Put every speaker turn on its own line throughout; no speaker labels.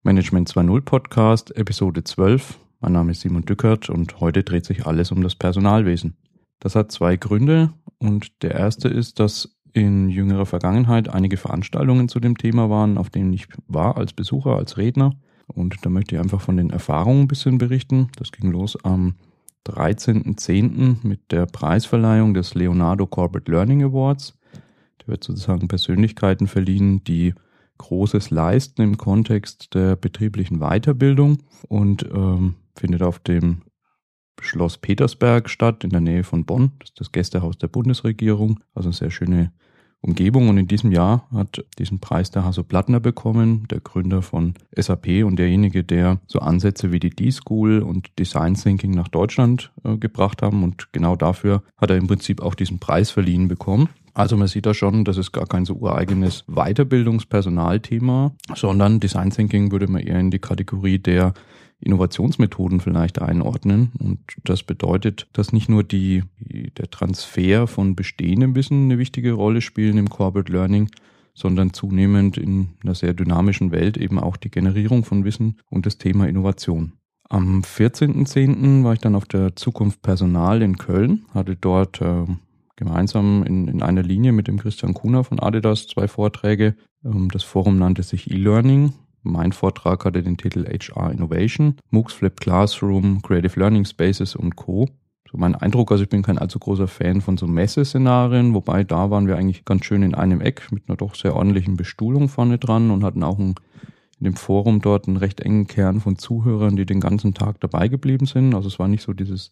Management 2.0 Podcast, Episode 12. Mein Name ist Simon Dückert und heute dreht sich alles um das Personalwesen. Das hat zwei Gründe und der erste ist, dass in jüngerer Vergangenheit einige Veranstaltungen zu dem Thema waren, auf denen ich war als Besucher, als Redner. Und da möchte ich einfach von den Erfahrungen ein bisschen berichten. Das ging los am 13.10. mit der Preisverleihung des Leonardo Corporate Learning Awards. Da wird sozusagen Persönlichkeiten verliehen, die Großes leisten im Kontext der betrieblichen Weiterbildung und findet auf dem Schloss Petersberg statt, in der Nähe von Bonn. Das ist das Gästehaus der Bundesregierung, also eine sehr schöne Umgebung. Und in diesem Jahr hat diesen Preis der Hasso Plattner bekommen, der Gründer von SAP und derjenige, der so Ansätze wie die D-School und Design Thinking nach Deutschland gebracht haben. Und genau dafür hat er im Prinzip auch diesen Preis verliehen bekommen. Also man sieht da schon, das ist gar kein so ureigenes Weiterbildungspersonalthema, sondern Design Thinking würde man eher in die Kategorie der Innovationsmethoden vielleicht einordnen. Und das bedeutet, dass nicht nur der Transfer von bestehendem Wissen eine wichtige Rolle spielen im Corporate Learning, sondern zunehmend in einer sehr dynamischen Welt eben auch die Generierung von Wissen und das Thema Innovation. Am 14.10. war ich dann auf der Zukunft Personal in Köln, hatte dort gemeinsam in einer Linie mit dem Christian Kuhner von Adidas 2 Vorträge. Das Forum nannte sich E-Learning. Mein Vortrag hatte den Titel HR Innovation, MOOCs, Flipped Classroom, Creative Learning Spaces und Co. So mein Eindruck, also ich bin kein allzu großer Fan von so Messeszenarien, wobei da waren wir eigentlich ganz schön in einem Eck mit einer doch sehr ordentlichen Bestuhlung vorne dran und hatten auch in dem Forum dort einen recht engen Kern von Zuhörern, die den ganzen Tag dabei geblieben sind. Also es war nicht so dieses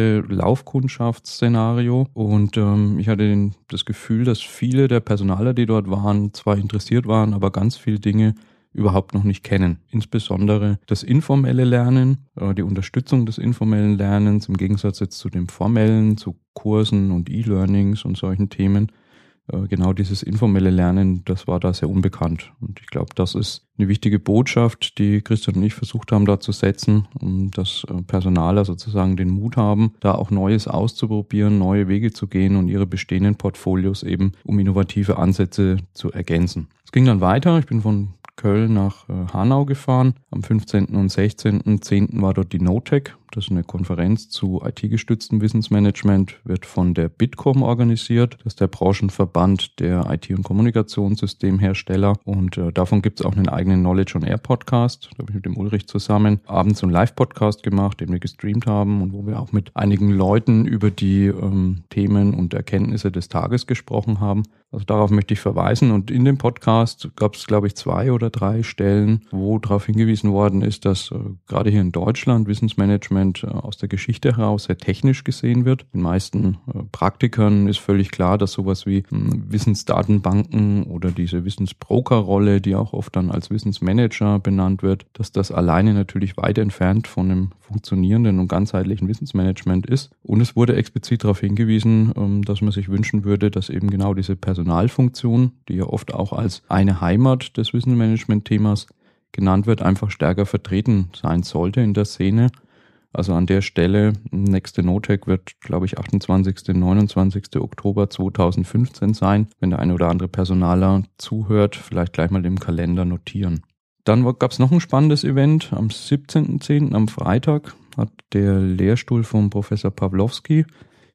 Messe-Laufkundschaftsszenario. Und ich hatte das Gefühl, dass viele der Personaler, die dort waren, zwar interessiert waren, aber ganz viele Dinge überhaupt noch nicht kennen. Insbesondere das informelle Lernen, die Unterstützung des informellen Lernens im Gegensatz jetzt zu dem formellen, zu Kursen und E-Learnings und solchen Themen. Genau dieses informelle Lernen, das war da sehr unbekannt. Und ich glaube, das ist eine wichtige Botschaft, die Christian und ich versucht haben, da zu setzen, um dass Personaler sozusagen den Mut haben, da auch Neues auszuprobieren, neue Wege zu gehen und ihre bestehenden Portfolios eben um innovative Ansätze zu ergänzen. Es ging dann weiter. Ich bin von Köln nach Hanau gefahren. Am 15. und 16.10. war dort die NoTech. Das ist eine Konferenz zu IT-gestütztem Wissensmanagement, wird von der Bitkom organisiert. Das ist der Branchenverband der IT- und Kommunikationssystemhersteller. Und davon gibt es auch einen eigenen Knowledge on Air Podcast. Da habe ich mit dem Ulrich zusammen abends so einen Live-Podcast gemacht, den wir gestreamt haben und wo wir auch mit einigen Leuten über die Themen und Erkenntnisse des Tages gesprochen haben. Also darauf möchte ich verweisen. Und in dem Podcast gab es, glaube ich, 2 oder 3 Stellen, wo darauf hingewiesen worden ist, dass gerade hier in Deutschland Wissensmanagement aus der Geschichte heraus sehr technisch gesehen wird. Den meisten Praktikern ist völlig klar, dass sowas wie Wissensdatenbanken oder diese Wissensbrokerrolle, die auch oft dann als Wissensmanager benannt wird, dass das alleine natürlich weit entfernt von einem funktionierenden und ganzheitlichen Wissensmanagement ist. Und es wurde explizit darauf hingewiesen, dass man sich wünschen würde, dass eben genau diese Personalfunktion, die ja oft auch als eine Heimat des Wissensmanagement-Themas genannt wird, einfach stärker vertreten sein sollte in der Szene. Also an der Stelle, nächste NoTech wird, glaube ich, 28. 29. Oktober 2015 sein. Wenn der eine oder andere Personaler zuhört, vielleicht gleich mal im Kalender notieren. Dann gab es noch ein spannendes Event. Am 17.10., am Freitag, hat der Lehrstuhl von Professor Pawlowski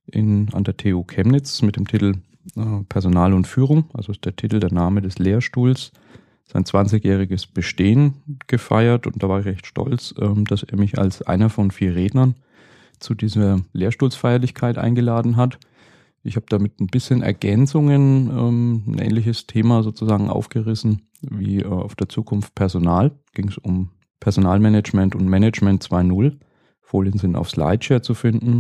an der TU Chemnitz mit dem Titel Personal und Führung, also ist der Titel, der Name des Lehrstuhls, sein 20-jähriges Bestehen gefeiert und da war ich recht stolz, dass er mich als einer von 4 Rednern zu dieser Lehrstuhlsfeierlichkeit eingeladen hat. Ich habe damit ein bisschen Ergänzungen, ein ähnliches Thema sozusagen aufgerissen wie auf der Zukunft Personal. Ging es um Personalmanagement und Management 2.0. Folien sind auf Slideshare zu finden,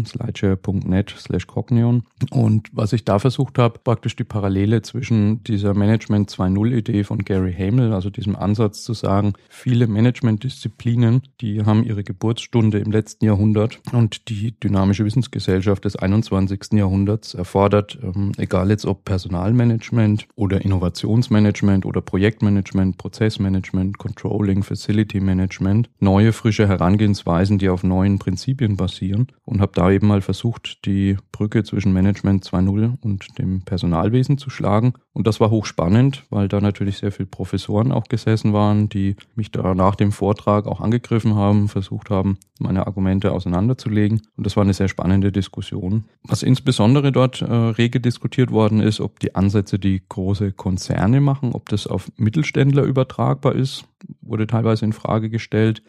slideshare.net/Cognion. Und was ich da versucht habe, praktisch die Parallele zwischen dieser Management 2.0-Idee von Gary Hamel, also diesem Ansatz zu sagen, viele Managementdisziplinen, die haben ihre Geburtsstunde im letzten Jahrhundert und die dynamische Wissensgesellschaft des 21. Jahrhunderts erfordert, egal jetzt ob Personalmanagement oder Innovationsmanagement oder Projektmanagement, Prozessmanagement, Controlling, Facility Management, neue, frische Herangehensweisen, die auf neuen agilen Prinzipien basieren und habe da eben mal versucht, die Brücke zwischen Management 2.0 und dem Personalwesen zu schlagen. Und das war hochspannend, weil da natürlich sehr viele Professoren auch gesessen waren, die mich da nach dem Vortrag auch angegriffen haben, versucht haben, meine Argumente auseinanderzulegen. Und das war eine sehr spannende Diskussion. Was insbesondere dort rege diskutiert worden ist, ob die Ansätze, die große Konzerne machen, ob das auf Mittelständler übertragbar ist, wurde teilweise in Frage gestellt.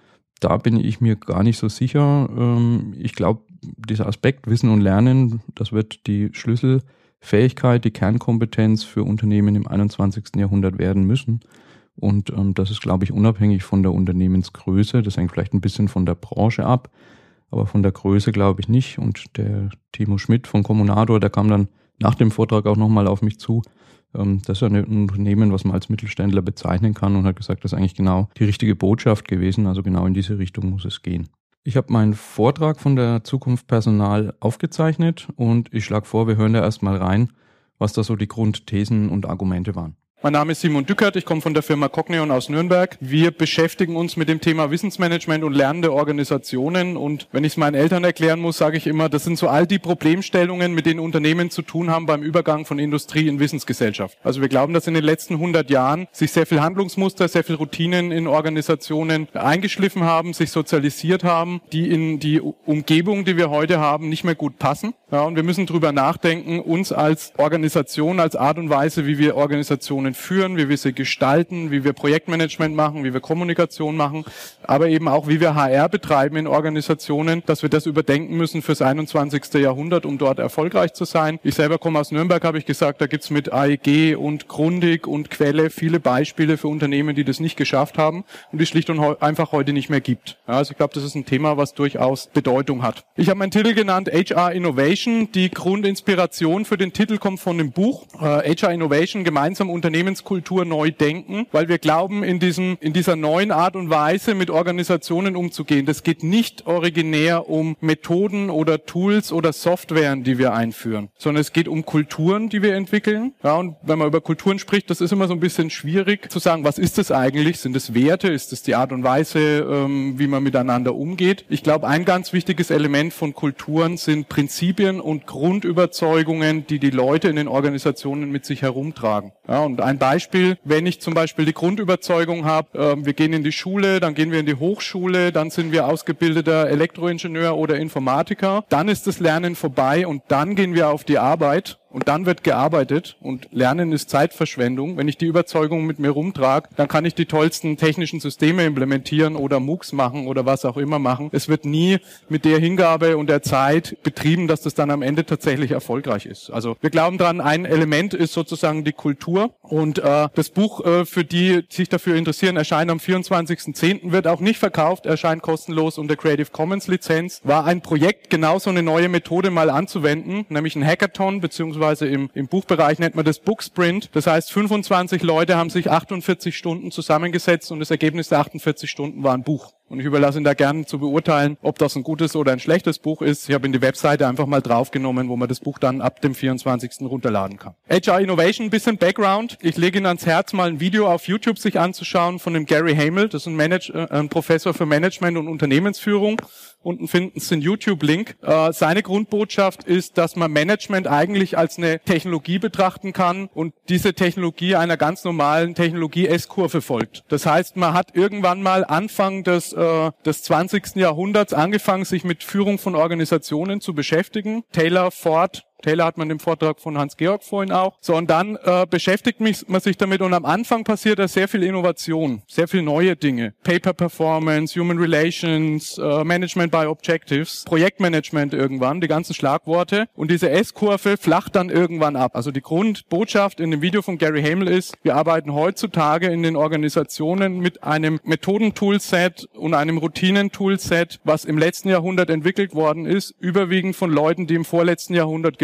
Da bin ich mir gar nicht so sicher. Ich glaube, dieser Aspekt Wissen und Lernen, das wird die Schlüsselfähigkeit, die Kernkompetenz für Unternehmen im 21. Jahrhundert werden müssen. Und das ist, glaube ich, unabhängig von der Unternehmensgröße. Das hängt vielleicht ein bisschen von der Branche ab, aber von der Größe glaube ich nicht. Und der Timo Schmidt von Kommunator, der kam dann nach dem Vortrag auch nochmal auf mich zu. Das ist ja ein Unternehmen, was man als Mittelständler bezeichnen kann, und hat gesagt, das ist eigentlich genau die richtige Botschaft gewesen. Also genau in diese Richtung muss es gehen. Ich habe meinen Vortrag von der Zukunft Personal aufgezeichnet und ich schlage vor, wir hören da erstmal rein, was da so die Grundthesen und Argumente waren.
Mein Name ist Simon Dückert, ich komme von der Firma Cogneon aus Nürnberg. Wir beschäftigen uns mit dem Thema Wissensmanagement und lernende Organisationen. Und wenn ich es meinen Eltern erklären muss, sage ich immer, das sind so all die Problemstellungen, mit denen Unternehmen zu tun haben beim Übergang von Industrie in Wissensgesellschaft. Also wir glauben, dass in den letzten 100 Jahren sich sehr viel Handlungsmuster, sehr viel Routinen in Organisationen eingeschliffen haben, sich sozialisiert haben, die in die Umgebung, die wir heute haben, nicht mehr gut passen. Ja, und wir müssen drüber nachdenken, uns als Organisation, als Art und Weise, wie wir Organisationen führen, wie wir sie gestalten, wie wir Projektmanagement machen, wie wir Kommunikation machen, aber eben auch, wie wir HR betreiben in Organisationen, dass wir das überdenken müssen fürs 21. Jahrhundert, um dort erfolgreich zu sein. Ich selber komme aus Nürnberg, habe ich gesagt, da gibt's mit AEG und Grundig und Quelle viele Beispiele für Unternehmen, die das nicht geschafft haben und die schlicht und einfach heute nicht mehr gibt. Ja, also ich glaube, das ist ein Thema, was durchaus Bedeutung hat. Ich habe meinen Titel genannt HR Innovation. Die Grundinspiration für den Titel kommt von dem Buch HR Innovation, gemeinsam Unternehmenskultur neu denken, weil wir glauben, in dieser neuen Art und Weise mit Organisationen umzugehen. Das geht nicht originär um Methoden oder Tools oder Softwaren, die wir einführen, sondern es geht um Kulturen, die wir entwickeln. Ja, und wenn man über Kulturen spricht, das ist immer so ein bisschen schwierig zu sagen, was ist das eigentlich? Sind es Werte? Ist es die Art und Weise, wie man miteinander umgeht? Ich glaube, ein ganz wichtiges Element von Kulturen sind Prinzipien und Grundüberzeugungen, die die Leute in den Organisationen mit sich herumtragen. Ja, und ein Beispiel, wenn ich zum Beispiel die Grundüberzeugung habe, wir gehen in die Schule, dann gehen wir in die Hochschule, dann sind wir ausgebildeter Elektroingenieur oder Informatiker, dann ist das Lernen vorbei und dann gehen wir auf die Arbeit. Und dann wird gearbeitet und Lernen ist Zeitverschwendung. Wenn ich die Überzeugung mit mir rumtrage, dann kann ich die tollsten technischen Systeme implementieren oder MOOCs machen oder was auch immer machen. Es wird nie mit der Hingabe und der Zeit betrieben, dass das dann am Ende tatsächlich erfolgreich ist. Also wir glauben dran, ein Element ist sozusagen die Kultur. Und das Buch, für die sich dafür interessieren, erscheint am 24.10., wird auch nicht verkauft, erscheint kostenlos unter Creative Commons Lizenz. War ein Projekt, genau so eine neue Methode mal anzuwenden, nämlich ein Hackathon, beziehungsweise im Buchbereich nennt man das Booksprint. Das heißt, 25 Leute haben sich 48 Stunden zusammengesetzt und das Ergebnis der 48 Stunden war ein Buch. Und ich überlasse Ihnen da gerne zu beurteilen, ob das ein gutes oder ein schlechtes Buch ist. Ich habe in die Webseite einfach mal draufgenommen, wo man das Buch dann ab dem 24. runterladen kann. HR Innovation, ein bisschen Background. Ich lege Ihnen ans Herz, mal ein Video auf YouTube sich anzuschauen von dem Gary Hamel. Das ist ein Professor für Management und Unternehmensführung. Unten finden Sie den YouTube-Link. Seine Grundbotschaft ist, dass man Management eigentlich als eine Technologie betrachten kann und diese Technologie einer ganz normalen Technologie-S-Kurve folgt. Das heißt, man hat irgendwann mal Anfang des 20. Jahrhunderts angefangen, sich mit Führung von Organisationen zu beschäftigen. Taylor, Ford, Taylor hat man im Vortrag von Hans-Georg vorhin auch. So, und dann beschäftigt man sich damit und am Anfang passiert da sehr viel Innovation, sehr viel neue Dinge. Paper Performance, Human Relations, Management by Objectives, Projektmanagement irgendwann, die ganzen Schlagworte. Und diese S-Kurve flacht dann irgendwann ab. Also die Grundbotschaft in dem Video von Gary Hamel ist, wir arbeiten heutzutage in den Organisationen mit einem Methodentoolset und einem Routinen-Toolset, was im letzten Jahrhundert entwickelt worden ist, überwiegend von Leuten, die im vorletzten Jahrhundert geboren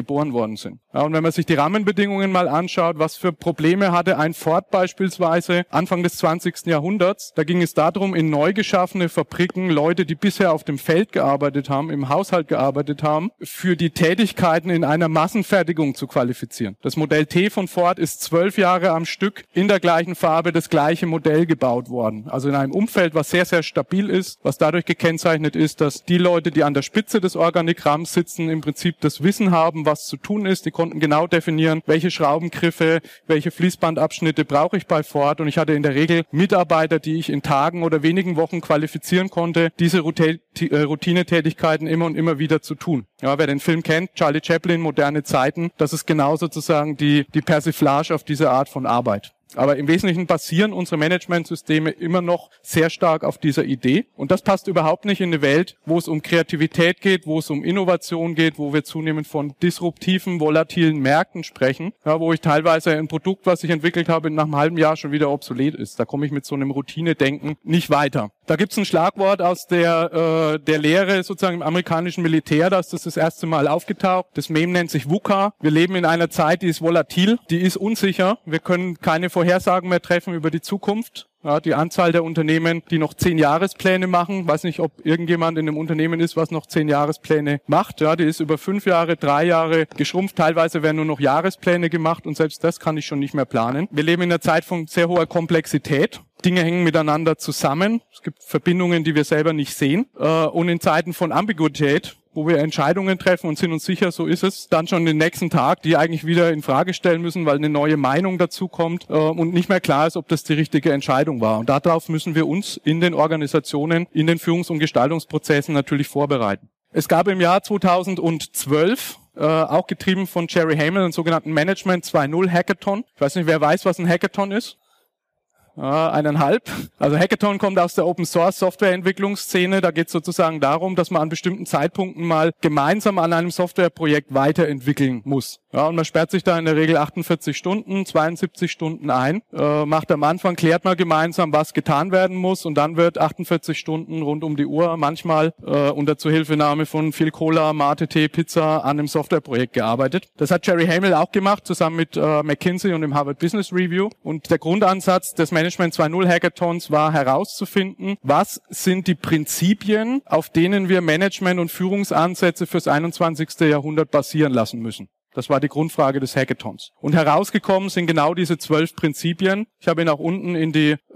geboren worden sind. Ja, und wenn man sich die Rahmenbedingungen mal anschaut, was für Probleme hatte ein Ford beispielsweise Anfang des 20. Jahrhunderts, da ging es darum, in neu geschaffene Fabriken Leute, die bisher auf dem Feld gearbeitet haben, im Haushalt gearbeitet haben, für die Tätigkeiten in einer Massenfertigung zu qualifizieren. Das Modell T von Ford ist 12 Jahre am Stück in der gleichen Farbe das gleiche Modell gebaut worden. Also in einem Umfeld, was sehr, sehr stabil ist, was dadurch gekennzeichnet ist, dass die Leute, die an der Spitze des Organigramms sitzen, im Prinzip das Wissen haben, was zu tun ist. Die konnten genau definieren, welche Schraubengriffe, welche Fließbandabschnitte brauche ich bei Ford. Und ich hatte in der Regel Mitarbeiter, die ich in Tagen oder wenigen Wochen qualifizieren konnte, diese Routinetätigkeiten immer und immer wieder zu tun. Ja, wer den Film kennt, Charlie Chaplin, Moderne Zeiten, das ist genau sozusagen die Persiflage auf diese Art von Arbeit. Aber im Wesentlichen basieren unsere Managementsysteme immer noch sehr stark auf dieser Idee. Und das passt überhaupt nicht in eine Welt, wo es um Kreativität geht, wo es um Innovation geht, wo wir zunehmend von disruptiven, volatilen Märkten sprechen, ja, wo ich teilweise ein Produkt, was ich entwickelt habe, nach einem halben Jahr schon wieder obsolet ist. Da komme ich mit so einem Routinedenken nicht weiter. Da gibt es ein Schlagwort aus der Lehre sozusagen im amerikanischen Militär, da ist das erste Mal aufgetaucht. Das Meme nennt sich VUCA. Wir leben in einer Zeit, die ist volatil, die ist unsicher. Wir können keine Vorhersagen mehr treffen über die Zukunft. Ja, die Anzahl der Unternehmen, die noch 10-Jahrespläne machen, weiß nicht, ob irgendjemand in einem Unternehmen ist, was noch 10-Jahrespläne macht. Ja, die ist über 5 Jahre, 3 Jahre geschrumpft. Teilweise werden nur noch Jahrespläne gemacht und selbst das kann ich schon nicht mehr planen. Wir leben in einer Zeit von sehr hoher Komplexität. Dinge hängen miteinander zusammen. Es gibt Verbindungen, die wir selber nicht sehen. Und in Zeiten von Ambiguität, wo wir Entscheidungen treffen und sind uns sicher, so ist es, dann schon den nächsten Tag, die eigentlich wieder in Frage stellen müssen, weil eine neue Meinung dazu kommt und nicht mehr klar ist, ob das die richtige Entscheidung war. Und darauf müssen wir uns in den Organisationen, in den Führungs- und Gestaltungsprozessen natürlich vorbereiten. Es gab im Jahr 2012 auch getrieben von Jerry Hamel einen sogenannten Management 2.0 Hackathon. Ich weiß nicht, wer weiß, was ein Hackathon ist? 1,5. Also Hackathon kommt aus der Open-Source-Softwareentwicklungsszene. Da geht es sozusagen darum, dass man an bestimmten Zeitpunkten mal gemeinsam an einem Softwareprojekt weiterentwickeln muss. Ja, und man sperrt sich da in der Regel 48 Stunden, 72 Stunden ein, macht am Anfang, klärt mal gemeinsam, was getan werden muss und dann wird 48 Stunden rund um die Uhr, manchmal unter Zuhilfenahme von viel Cola, Mate, Tee, Pizza an einem Softwareprojekt gearbeitet. Das hat Jerry Hamel auch gemacht, zusammen mit McKinsey und dem Harvard Business Review. Und der Grundansatz des Management 2.0 Hackathons war herauszufinden, was sind die Prinzipien, auf denen wir Management- und Führungsansätze fürs 21. Jahrhundert basieren lassen müssen. Das war die Grundfrage des Hackathons. Und herausgekommen sind genau diese 12 Prinzipien. Ich habe ihn auch unten in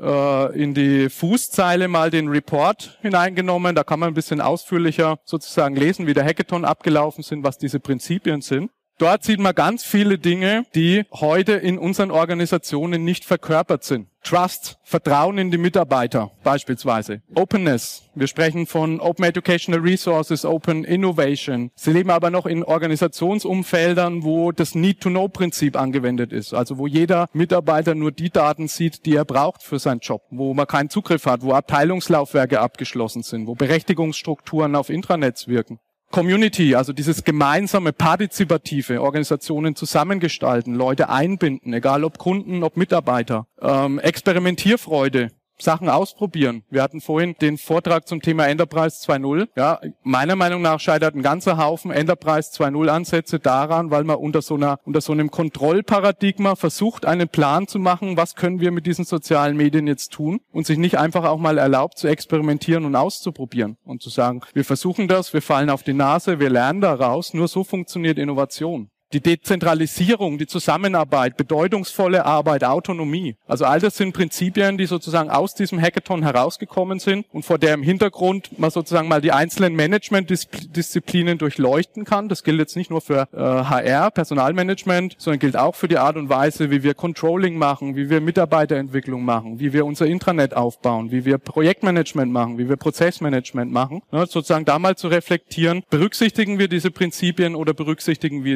die Fußzeile mal den Report hineingenommen. Da kann man ein bisschen ausführlicher sozusagen lesen, wie der Hackathon abgelaufen sind, was diese Prinzipien sind. Dort sieht man ganz viele Dinge, die heute in unseren Organisationen nicht verkörpert sind. Trust, Vertrauen in die Mitarbeiter beispielsweise. Openness, wir sprechen von Open Educational Resources, Open Innovation. Sie leben aber noch in Organisationsumfeldern, wo das Need-to-Know-Prinzip angewendet ist. Also wo jeder Mitarbeiter nur die Daten sieht, die er braucht für seinen Job. Wo man keinen Zugriff hat, wo Abteilungslaufwerke abgeschlossen sind, wo Berechtigungsstrukturen auf Intranets wirken. Community, also dieses gemeinsame, partizipative Organisationen zusammengestalten, Leute einbinden, egal ob Kunden, ob Mitarbeiter. Experimentierfreude, Sachen ausprobieren. Wir hatten vorhin den Vortrag zum Thema Enterprise 2.0. Ja, meiner Meinung nach scheitert ein ganzer Haufen Enterprise 2.0 Ansätze daran, weil man unter so einem Kontrollparadigma versucht, einen Plan zu machen, was können wir mit diesen sozialen Medien jetzt tun und sich nicht einfach auch mal erlaubt zu experimentieren und auszuprobieren und zu sagen, wir versuchen das, wir fallen auf die Nase, wir lernen daraus. Nur so funktioniert Innovation. Die Dezentralisierung, die Zusammenarbeit, bedeutungsvolle Arbeit, Autonomie. Also all das sind Prinzipien, die sozusagen aus diesem Hackathon herausgekommen sind und vor deren Hintergrund man sozusagen mal die einzelnen Management-Disziplinen durchleuchten kann. Das gilt jetzt nicht nur für HR, Personalmanagement, sondern gilt auch für die Art und Weise, wie wir Controlling machen, wie wir Mitarbeiterentwicklung machen, wie wir unser Intranet aufbauen, wie wir Projektmanagement machen, wie wir Prozessmanagement machen. Ja, sozusagen da mal zu reflektieren, berücksichtigen wir diese Prinzipien oder berücksichtigen wir die nicht?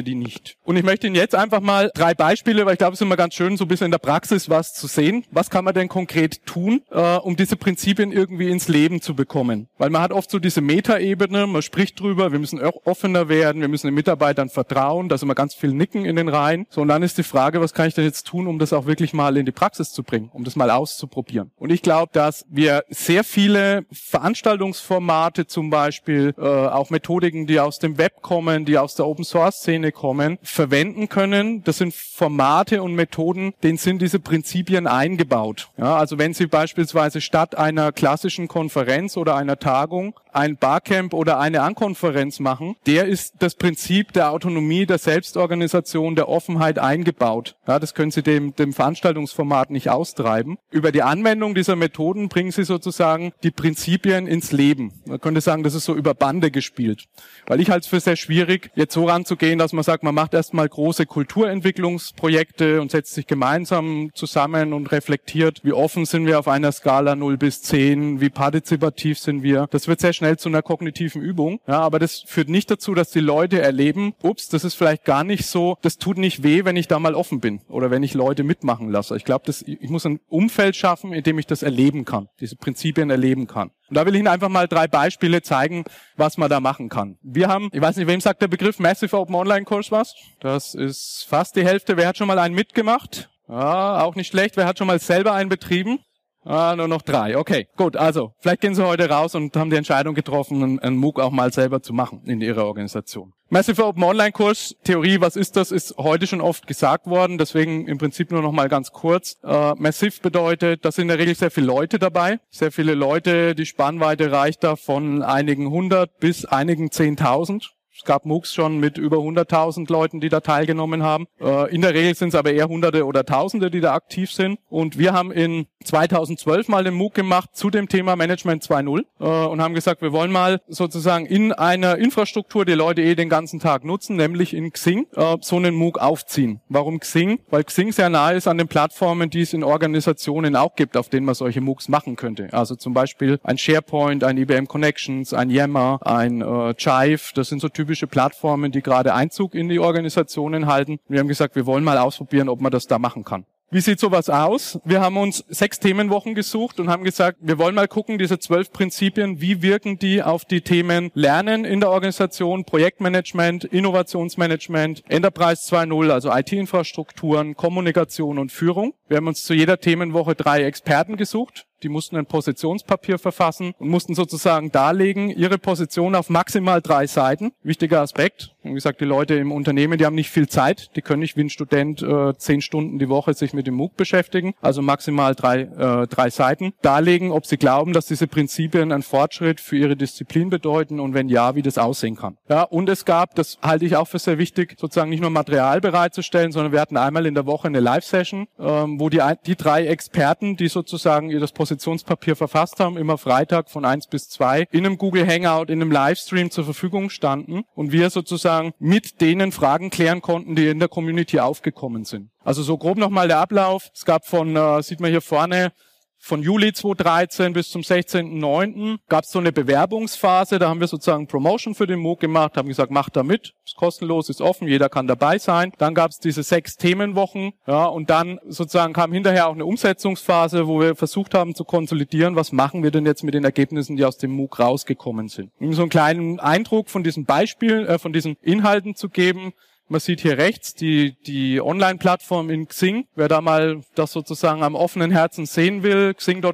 nicht. Und ich möchte Ihnen jetzt einfach mal 3 Beispiele, weil ich glaube, es ist immer ganz schön, so ein bisschen in der Praxis was zu sehen. Was kann man denn konkret tun, um diese Prinzipien irgendwie ins Leben zu bekommen? Weil man hat oft so diese Metaebene, man spricht drüber, wir müssen offener werden, wir müssen den Mitarbeitern vertrauen, da ist immer ganz viel Nicken in den Reihen. So, und dann ist die Frage, was kann ich denn jetzt tun, um das auch wirklich mal in die Praxis zu bringen, um das mal auszuprobieren? Und ich glaube, dass wir sehr viele Veranstaltungsformate zum Beispiel, auch Methodiken, die aus dem Web kommen, die aus der Open-Source-Szene kommen, verwenden können. Das sind Formate und Methoden, denen sind diese Prinzipien eingebaut. Ja, also wenn Sie beispielsweise statt einer klassischen Konferenz oder einer Tagung ein Barcamp oder eine Ankonferenz machen, der ist das Prinzip der Autonomie, der Selbstorganisation, der Offenheit eingebaut. Ja, das können Sie dem Veranstaltungsformat nicht austreiben. Über die Anwendung dieser Methoden bringen Sie sozusagen die Prinzipien ins Leben. Man könnte sagen, das ist so über Bande gespielt. Weil ich halte es für sehr schwierig, jetzt so ranzugehen, dass man sagt, man macht erstmal große Kulturentwicklungsprojekte und setzt sich gemeinsam zusammen und reflektiert, wie offen sind wir auf einer Skala 0 bis 10, wie partizipativ sind wir. Das wird sehr schnell zu einer kognitiven Übung. Ja, aber das führt nicht dazu, dass die Leute erleben, ups, das ist vielleicht gar nicht so, das tut nicht weh, wenn ich da mal offen bin oder wenn ich Leute mitmachen lasse. Ich glaube, ich muss ein Umfeld schaffen, in dem ich das erleben kann, diese Prinzipien erleben kann. Und da will ich Ihnen einfach mal 3 Beispiele zeigen, was man da machen kann. Wir haben, ich weiß nicht, wem sagt der Begriff Massive Open Online Course was? Das ist fast die Hälfte. Wer hat schon mal einen mitgemacht? Ja, auch nicht schlecht. Wer hat schon mal selber einen betrieben? Nur noch 3. Okay, gut. Also, vielleicht gehen Sie heute raus und haben die Entscheidung getroffen, einen MOOC auch mal selber zu machen in Ihrer Organisation. Massive Open Online Kurs, Theorie, was ist das, ist heute schon oft gesagt worden. Deswegen im Prinzip nur noch mal ganz kurz. Massive bedeutet, da sind in der Regel sehr viele Leute dabei. Sehr viele Leute, die Spannweite reicht da von einigen 100 bis einigen 10.000. Es gab MOOCs schon mit über 100.000 Leuten, die da teilgenommen haben. In der Regel sind es aber eher Hunderte oder Tausende, die da aktiv sind. Und wir haben in 2012 mal den MOOC gemacht zu dem Thema Management 2.0 und haben gesagt, wir wollen mal sozusagen in einer Infrastruktur, die Leute den ganzen Tag nutzen, nämlich in Xing, so einen MOOC aufziehen. Warum Xing? Weil Xing sehr nahe ist an den Plattformen, die es in Organisationen auch gibt, auf denen man solche MOOCs machen könnte. Also zum Beispiel ein SharePoint, ein IBM Connections, ein Yammer, ein Chive, das sind so typische Plattformen, die gerade Einzug in die Organisationen halten. Wir haben gesagt, wir wollen mal ausprobieren, ob man das da machen kann. Wie sieht sowas aus? Wir haben uns 6 Themenwochen gesucht und haben gesagt, wir wollen mal gucken, diese 12 Prinzipien, wie wirken die auf die Themen Lernen in der Organisation, Projektmanagement, Innovationsmanagement, Enterprise 2.0, also IT-Infrastrukturen, Kommunikation und Führung. Wir haben uns zu jeder Themenwoche 3 Experten gesucht. Die mussten ein Positionspapier verfassen und mussten sozusagen darlegen, ihre Position auf maximal 3 Seiten. Wichtiger Aspekt. Wie gesagt, die Leute im Unternehmen, die haben nicht viel Zeit. Die können nicht wie ein Student 10 Stunden die Woche sich mit dem MOOC beschäftigen. Also maximal 3 Seiten. Darlegen, ob sie glauben, dass diese Prinzipien einen Fortschritt für ihre Disziplin bedeuten und wenn ja, wie das aussehen kann. Ja, und es gab, das halte ich auch für sehr wichtig, sozusagen nicht nur Material bereitzustellen, sondern wir hatten einmal in der Woche eine Live-Session, wo die 3 Experten, die sozusagen ihr das Positionspapier verfasst haben, immer Freitag von 1 bis 2 in einem Google Hangout, in einem Livestream zur Verfügung standen und wir sozusagen mit denen Fragen klären konnten, die in der Community aufgekommen sind. Also so grob nochmal der Ablauf. Es gab sieht man hier vorne, von Juli 2013 bis zum 16.09. gab es so eine Bewerbungsphase, da haben wir sozusagen Promotion für den MOOC gemacht, haben gesagt, macht da mit, ist kostenlos, ist offen, jeder kann dabei sein. Dann gab es diese 6 Themenwochen, ja, und dann sozusagen kam hinterher auch eine Umsetzungsphase, wo wir versucht haben zu konsolidieren, was machen wir denn jetzt mit den Ergebnissen, die aus dem MOOC rausgekommen sind. Um so einen kleinen Eindruck von diesen Beispielen, von diesen Inhalten zu geben. Man sieht hier rechts die Online-Plattform in Xing. Wer da mal das sozusagen am offenen Herzen sehen will,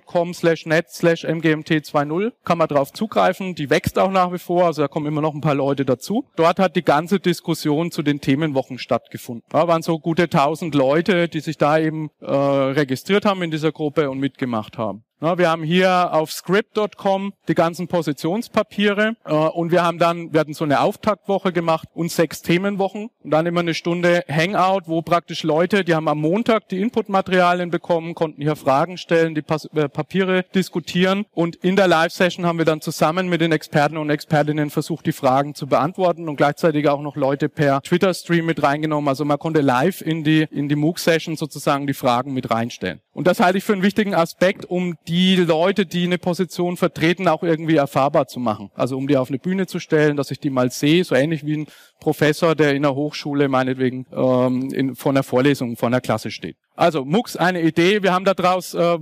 xing.com/net/mgmt20, kann man drauf zugreifen. Die wächst auch nach wie vor, also da kommen immer noch ein paar Leute dazu. Dort hat die ganze Diskussion zu den Themenwochen stattgefunden. Da waren so gute 1000 Leute, die sich da eben registriert haben in dieser Gruppe und mitgemacht haben. Ja, wir haben hier auf script.com die ganzen Positionspapiere und wir hatten so eine Auftaktwoche gemacht und 6 Themenwochen und dann immer eine Stunde Hangout, wo praktisch Leute, die haben am Montag die Inputmaterialien bekommen, konnten hier Fragen stellen, die Papiere diskutieren und in der Live-Session haben wir dann zusammen mit den Experten und Expertinnen versucht, die Fragen zu beantworten und gleichzeitig auch noch Leute per Twitter-Stream mit reingenommen. Also man konnte live in die MOOC-Session sozusagen die Fragen mit reinstellen. Und das halte ich für einen wichtigen Aspekt, um die Leute, die eine Position vertreten, auch irgendwie erfahrbar zu machen. Also um die auf eine Bühne zu stellen, dass ich die mal sehe, so ähnlich wie ein Professor, der in der Hochschule meinetwegen vor einer Vorlesung, vor einer Klasse steht. Also MOOCs, eine Idee. Wir haben daraus da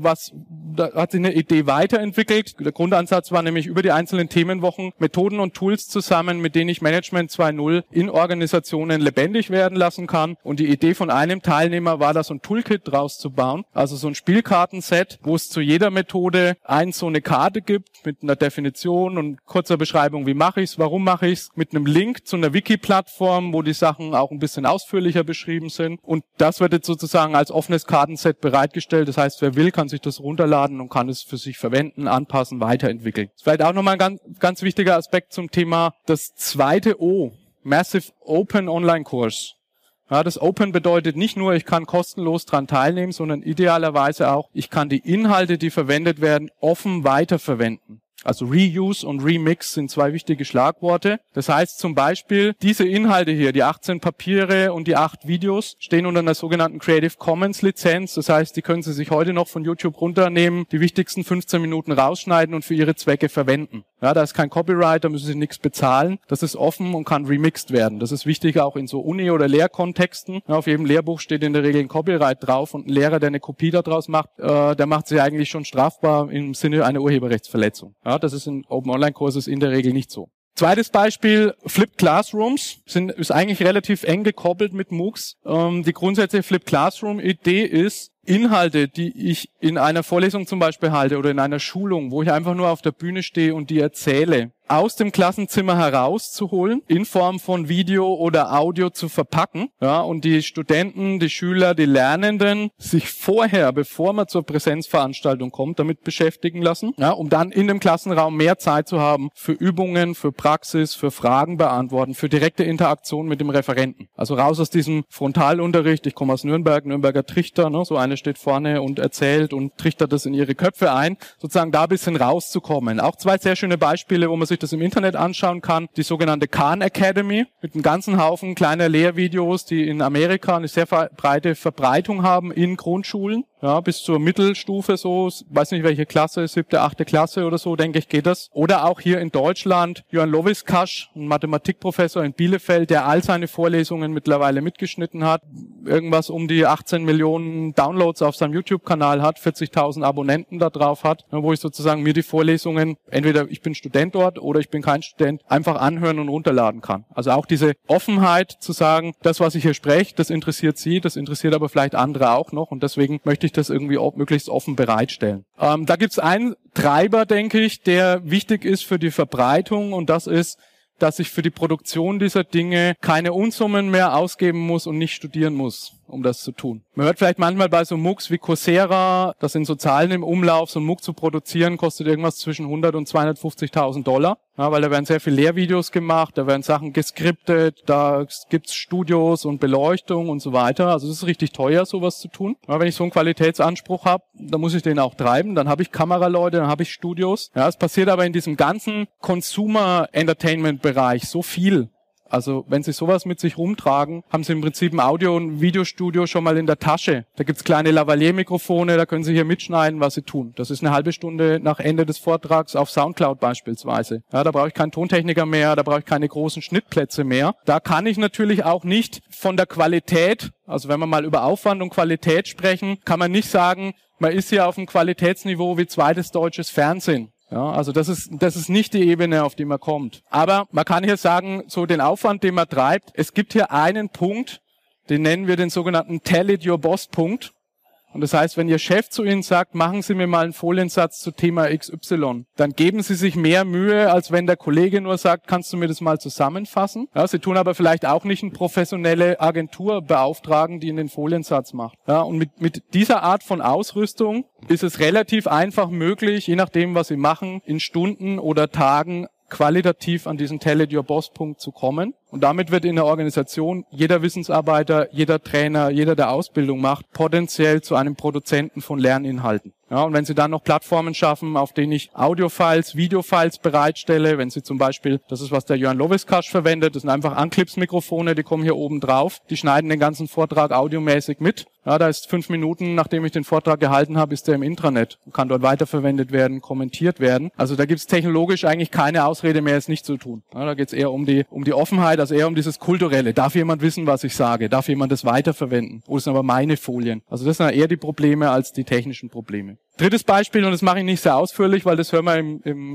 hat sich eine Idee weiterentwickelt. Der Grundansatz war nämlich über die einzelnen Themenwochen Methoden und Tools zusammen, mit denen ich Management 2.0 in Organisationen lebendig werden lassen kann. Und die Idee von einem Teilnehmer war, da so ein Toolkit draus zu bauen. Also so ein Spielkartenset, wo es zu jeder Methode so eine Karte gibt mit einer Definition und kurzer Beschreibung, wie mache ich es, warum mache ich es, mit einem Link zu einer Wiki-Plattform, wo die Sachen auch ein bisschen ausführlicher beschrieben sind. Und das wird jetzt sozusagen als offenes Kartenset bereitgestellt. Das heißt, wer will, kann sich das runterladen und kann es für sich verwenden, anpassen, weiterentwickeln. Das ist vielleicht auch nochmal ein ganz wichtiger Aspekt zum Thema das zweite O, Massive Open Online Course. Ja, das Open bedeutet nicht nur, ich kann kostenlos dran teilnehmen, sondern idealerweise auch, ich kann die Inhalte, die verwendet werden, offen weiterverwenden. Also Reuse und Remix sind zwei wichtige Schlagworte. Das heißt zum Beispiel, diese Inhalte hier, die 18 Papiere und die 8 Videos, stehen unter einer sogenannten Creative Commons Lizenz. Das heißt, die können Sie sich heute noch von YouTube runternehmen, die wichtigsten 15 Minuten rausschneiden und für Ihre Zwecke verwenden. Ja, da ist kein Copyright, da müssen Sie nichts bezahlen. Das ist offen und kann remixed werden. Das ist wichtig auch in so Uni- oder Lehrkontexten. Ja, auf jedem Lehrbuch steht in der Regel ein Copyright drauf und ein Lehrer, der eine Kopie daraus macht, der macht sie eigentlich schon strafbar im Sinne einer Urheberrechtsverletzung. Ja, das ist in Open-Online-Kurses in der Regel nicht so. Zweites Beispiel, Flipped Classrooms ist eigentlich relativ eng gekoppelt mit MOOCs. Die grundsätzliche Flipped Classroom-Idee ist, Inhalte, die ich in einer Vorlesung zum Beispiel halte oder in einer Schulung, wo ich einfach nur auf der Bühne stehe und die erzähle, aus dem Klassenzimmer herauszuholen, in Form von Video oder Audio zu verpacken, ja, und die Studenten, die Schüler, die Lernenden sich vorher, bevor man zur Präsenzveranstaltung kommt, damit beschäftigen lassen, ja, um dann in dem Klassenraum mehr Zeit zu haben für Übungen, für Praxis, für Fragen beantworten, für direkte Interaktion mit dem Referenten. Also raus aus diesem Frontalunterricht, ich komme aus Nürnberg, Nürnberger Trichter, ne, so eine steht vorne und erzählt und trichtert das in ihre Köpfe ein, sozusagen da ein bisschen rauszukommen. Auch zwei sehr schöne Beispiele, wo man sich das im Internet anschauen kann. Die sogenannte Khan Academy mit einem ganzen Haufen kleiner Lehrvideos, die in Amerika eine sehr breite Verbreitung haben in Grundschulen. Ja, bis zur Mittelstufe so, weiß nicht welche Klasse, 7., 8. Klasse oder so, denke ich, geht das. Oder auch hier in Deutschland, Jörn Loviskasch, ein Mathematikprofessor in Bielefeld, der all seine Vorlesungen mittlerweile mitgeschnitten hat, irgendwas um die 18 Millionen Downloads auf seinem YouTube-Kanal hat, 40.000 Abonnenten da drauf hat, wo ich sozusagen mir die Vorlesungen, entweder ich bin Student dort oder ich bin kein Student, einfach anhören und runterladen kann. Also auch diese Offenheit zu sagen, das, was ich hier spreche, das interessiert Sie, das interessiert aber vielleicht andere auch noch und deswegen möchte ich das irgendwie möglichst offen bereitstellen. Da gibt's einen Treiber, denke ich, der wichtig ist für die Verbreitung und das ist, dass ich für die Produktion dieser Dinge keine Unsummen mehr ausgeben muss und nicht studieren muss, um das zu tun. Man hört vielleicht manchmal bei so MOOCs wie Coursera, das sind so Zahlen im Umlauf, so ein MOOC zu produzieren kostet irgendwas zwischen 100 und 250.000 $. Ja, weil da werden sehr viele Lehrvideos gemacht, da werden Sachen geskriptet, da gibt's Studios und Beleuchtung und so weiter. Also es ist richtig teuer, sowas zu tun. Ja, wenn ich so einen Qualitätsanspruch habe, dann muss ich den auch treiben. Dann habe ich Kameraleute, dann habe ich Studios. Ja, es passiert aber in diesem ganzen Consumer-Entertainment-Bereich so viel. Also wenn Sie sowas mit sich rumtragen, haben Sie im Prinzip ein Audio- und Videostudio schon mal in der Tasche. Da gibt's kleine Lavalier-Mikrofone, da können Sie hier mitschneiden, was Sie tun. Das ist eine halbe Stunde nach Ende des Vortrags auf Soundcloud beispielsweise. Ja, da brauche ich keinen Tontechniker mehr, da brauche ich keine großen Schnittplätze mehr. Da kann ich natürlich auch nicht von der Qualität, also wenn wir mal über Aufwand und Qualität sprechen, kann man nicht sagen, man ist hier auf einem Qualitätsniveau wie zweites deutsches Fernsehen. Ja, also das ist nicht die Ebene, auf die man kommt. Aber man kann hier sagen, so den Aufwand, den man treibt, es gibt hier einen Punkt, den nennen wir den sogenannten Tell it your boss Punkt. Und das heißt, wenn Ihr Chef zu Ihnen sagt, machen Sie mir mal einen Foliensatz zu Thema XY, dann geben Sie sich mehr Mühe, als wenn der Kollege nur sagt, kannst du mir das mal zusammenfassen? Ja, Sie tun aber vielleicht auch nicht eine professionelle Agentur beauftragen, die Ihnen den Foliensatz macht. Ja, und mit dieser Art von Ausrüstung ist es relativ einfach möglich, je nachdem, was Sie machen, in Stunden oder Tagen qualitativ an diesen Tell-it-your-boss-Punkt zu kommen. Und damit wird in der Organisation jeder Wissensarbeiter, jeder Trainer, jeder, der Ausbildung macht, potenziell zu einem Produzenten von Lerninhalten. Ja, und wenn Sie dann noch Plattformen schaffen, auf denen ich Audiofiles, Videofiles bereitstelle, wenn Sie zum Beispiel, das ist, was der Jörn Loviskasch verwendet, das sind einfach Anclips-Mikrofone, die kommen hier oben drauf, die schneiden den ganzen Vortrag audiomäßig mit. Ja, da ist 5 Minuten, nachdem ich den Vortrag gehalten habe, ist der im Intranet, kann dort weiterverwendet werden, kommentiert werden. Also da gibt es technologisch eigentlich keine Ausrede mehr, es nicht zu tun. Ja, da geht es eher um die Offenheit, also eher um dieses Kulturelle. Darf jemand wissen, was ich sage? Darf jemand das weiterverwenden? Oder sind aber meine Folien? Also das sind eher die Probleme als die technischen Probleme. Drittes Beispiel, und das mache ich nicht sehr ausführlich, weil das hören wir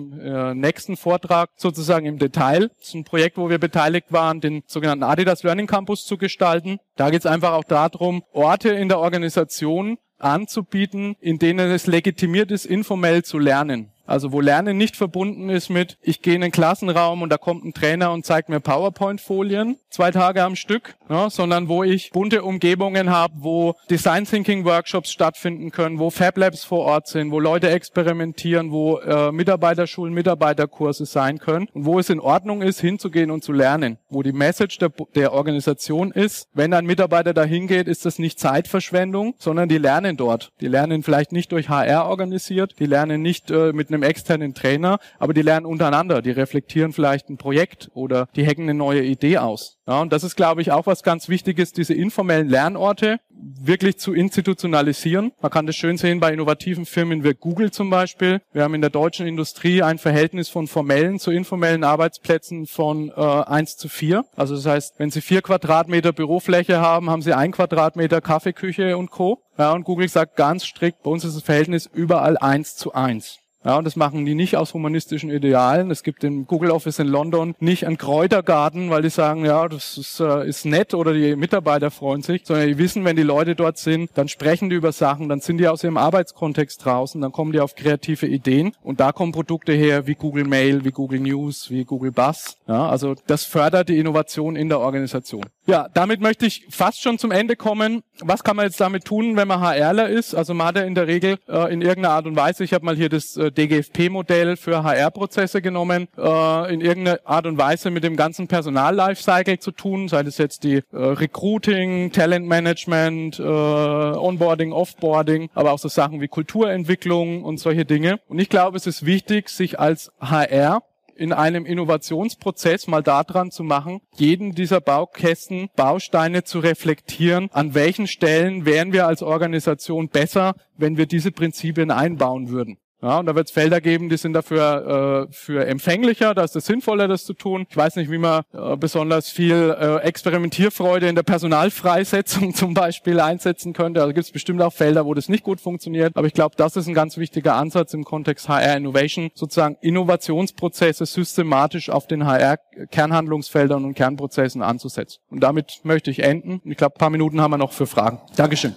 im nächsten Vortrag sozusagen im Detail. Das ist ein Projekt, wo wir beteiligt waren, den sogenannten Adidas Learning Campus zu gestalten. Da geht es einfach auch darum, Orte in der Organisation anzubieten, in denen es legitimiert ist, informell zu lernen. Also wo Lernen nicht verbunden ist mit, ich gehe in den Klassenraum und da kommt ein Trainer und zeigt mir PowerPoint-Folien 2 Tage am Stück, ja, sondern wo ich bunte Umgebungen habe, wo Design Thinking Workshops stattfinden können, wo Fab Labs vor Ort sind, wo Leute experimentieren, wo Mitarbeiterschulen, Mitarbeiterkurse sein können und wo es in Ordnung ist, hinzugehen und zu lernen. Wo die Message der Organisation ist, wenn ein Mitarbeiter da hingeht, ist das nicht Zeitverschwendung, sondern die lernen dort. Die lernen vielleicht nicht durch HR organisiert, die lernen nicht mit einem externen Trainer, aber die lernen untereinander, die reflektieren vielleicht ein Projekt oder die hacken eine neue Idee aus. Ja, und das ist, glaube ich, auch was ganz Wichtiges, diese informellen Lernorte wirklich zu institutionalisieren. Man kann das schön sehen bei innovativen Firmen wie Google zum Beispiel. Wir haben in der deutschen Industrie ein Verhältnis von formellen zu informellen Arbeitsplätzen von 1:4. Also das heißt, wenn Sie 4 Quadratmeter Bürofläche haben, haben Sie 1 Quadratmeter Kaffeeküche und Co. Ja, und Google sagt ganz strikt, bei uns ist das Verhältnis überall 1:1. Ja, und das machen die nicht aus humanistischen Idealen. Es gibt im Google Office in London nicht einen Kräutergarten, weil die sagen, ja, das ist nett oder die Mitarbeiter freuen sich, sondern die wissen, wenn die Leute dort sind, dann sprechen die über Sachen, dann sind die aus ihrem Arbeitskontext draußen, dann kommen die auf kreative Ideen und da kommen Produkte her wie Google Mail, wie Google News, wie Google Buzz. Ja, also das fördert die Innovation in der Organisation. Ja, damit möchte ich fast schon zum Ende kommen. Was kann man jetzt damit tun, wenn man HRler ist? Also man hat ja in der Regel in irgendeiner Art und Weise, ich habe mal hier das DGFP-Modell für HR-Prozesse genommen, in irgendeiner Art und Weise mit dem ganzen Personal-Lifecycle zu tun, sei das jetzt die Recruiting, Talentmanagement, Onboarding, Offboarding, aber auch so Sachen wie Kulturentwicklung und solche Dinge. Und ich glaube, es ist wichtig, sich als HR in einem Innovationsprozess mal daran zu machen, jeden dieser Baukästen, Bausteine zu reflektieren, an welchen Stellen wären wir als Organisation besser, wenn wir diese Prinzipien einbauen würden. Ja, und da wird es Felder geben, die sind dafür für empfänglicher, da ist es sinnvoller, das zu tun. Ich weiß nicht, wie man besonders viel Experimentierfreude in der Personalfreisetzung zum Beispiel einsetzen könnte. Also gibt es bestimmt auch Felder, wo das nicht gut funktioniert. Aber ich glaube, das ist ein ganz wichtiger Ansatz im Kontext HR Innovation, sozusagen Innovationsprozesse systematisch auf den HR-Kernhandlungsfeldern und Kernprozessen anzusetzen. Und damit möchte ich enden. Ich glaube, ein paar Minuten haben wir noch für Fragen. Dankeschön.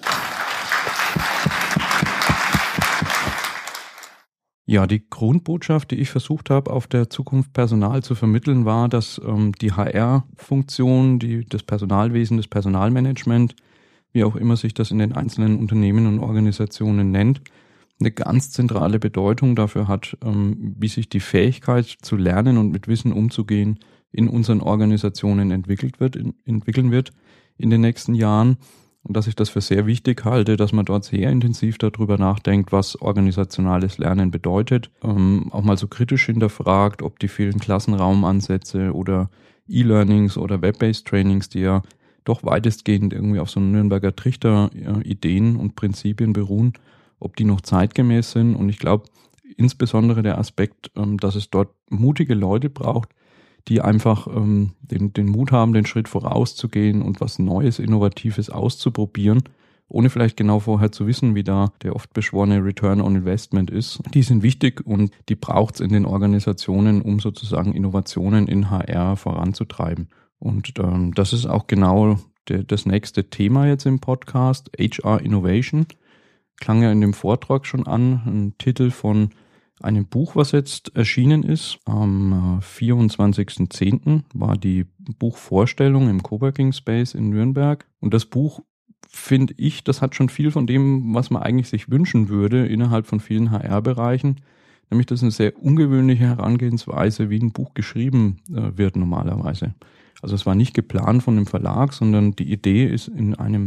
Ja, die Grundbotschaft, die ich versucht habe, auf der Zukunft Personal zu vermitteln, war, dass die HR-Funktion, das Personalwesen, das Personalmanagement, wie auch immer sich das in den einzelnen Unternehmen und Organisationen nennt, eine ganz zentrale Bedeutung dafür hat, wie sich die Fähigkeit zu lernen und mit Wissen umzugehen in unseren Organisationen entwickeln wird in den nächsten Jahren. Und dass ich das für sehr wichtig halte, dass man dort sehr intensiv darüber nachdenkt, was organisationales Lernen bedeutet. Auch mal so kritisch hinterfragt, ob die vielen Klassenraumansätze oder E-Learnings oder Web-Based Trainings, die ja doch weitestgehend irgendwie auf so Nürnberger Trichter-Ideen und Prinzipien beruhen, ob die noch zeitgemäß sind. Und ich glaube, insbesondere der Aspekt, dass es dort mutige Leute braucht, die einfach den Mut haben, den Schritt vorauszugehen und was Neues, Innovatives auszuprobieren, ohne vielleicht genau vorher zu wissen, wie da der oft beschworene Return on Investment ist. Die sind wichtig und die braucht es in den Organisationen, um sozusagen Innovationen in HR voranzutreiben. Und das ist auch genau das nächste Thema jetzt im Podcast, HR Innovation. Klang ja in dem Vortrag schon an, ein Titel von einem Buch, was jetzt erschienen ist. Am 24.10. war die Buchvorstellung im Coworking Space in Nürnberg. Und das Buch, finde ich, das hat schon viel von dem, was man eigentlich sich wünschen würde innerhalb von vielen HR-Bereichen. Nämlich, das ist eine sehr ungewöhnliche Herangehensweise, wie ein Buch geschrieben wird normalerweise. Also es war nicht geplant von dem Verlag, sondern die Idee ist in einem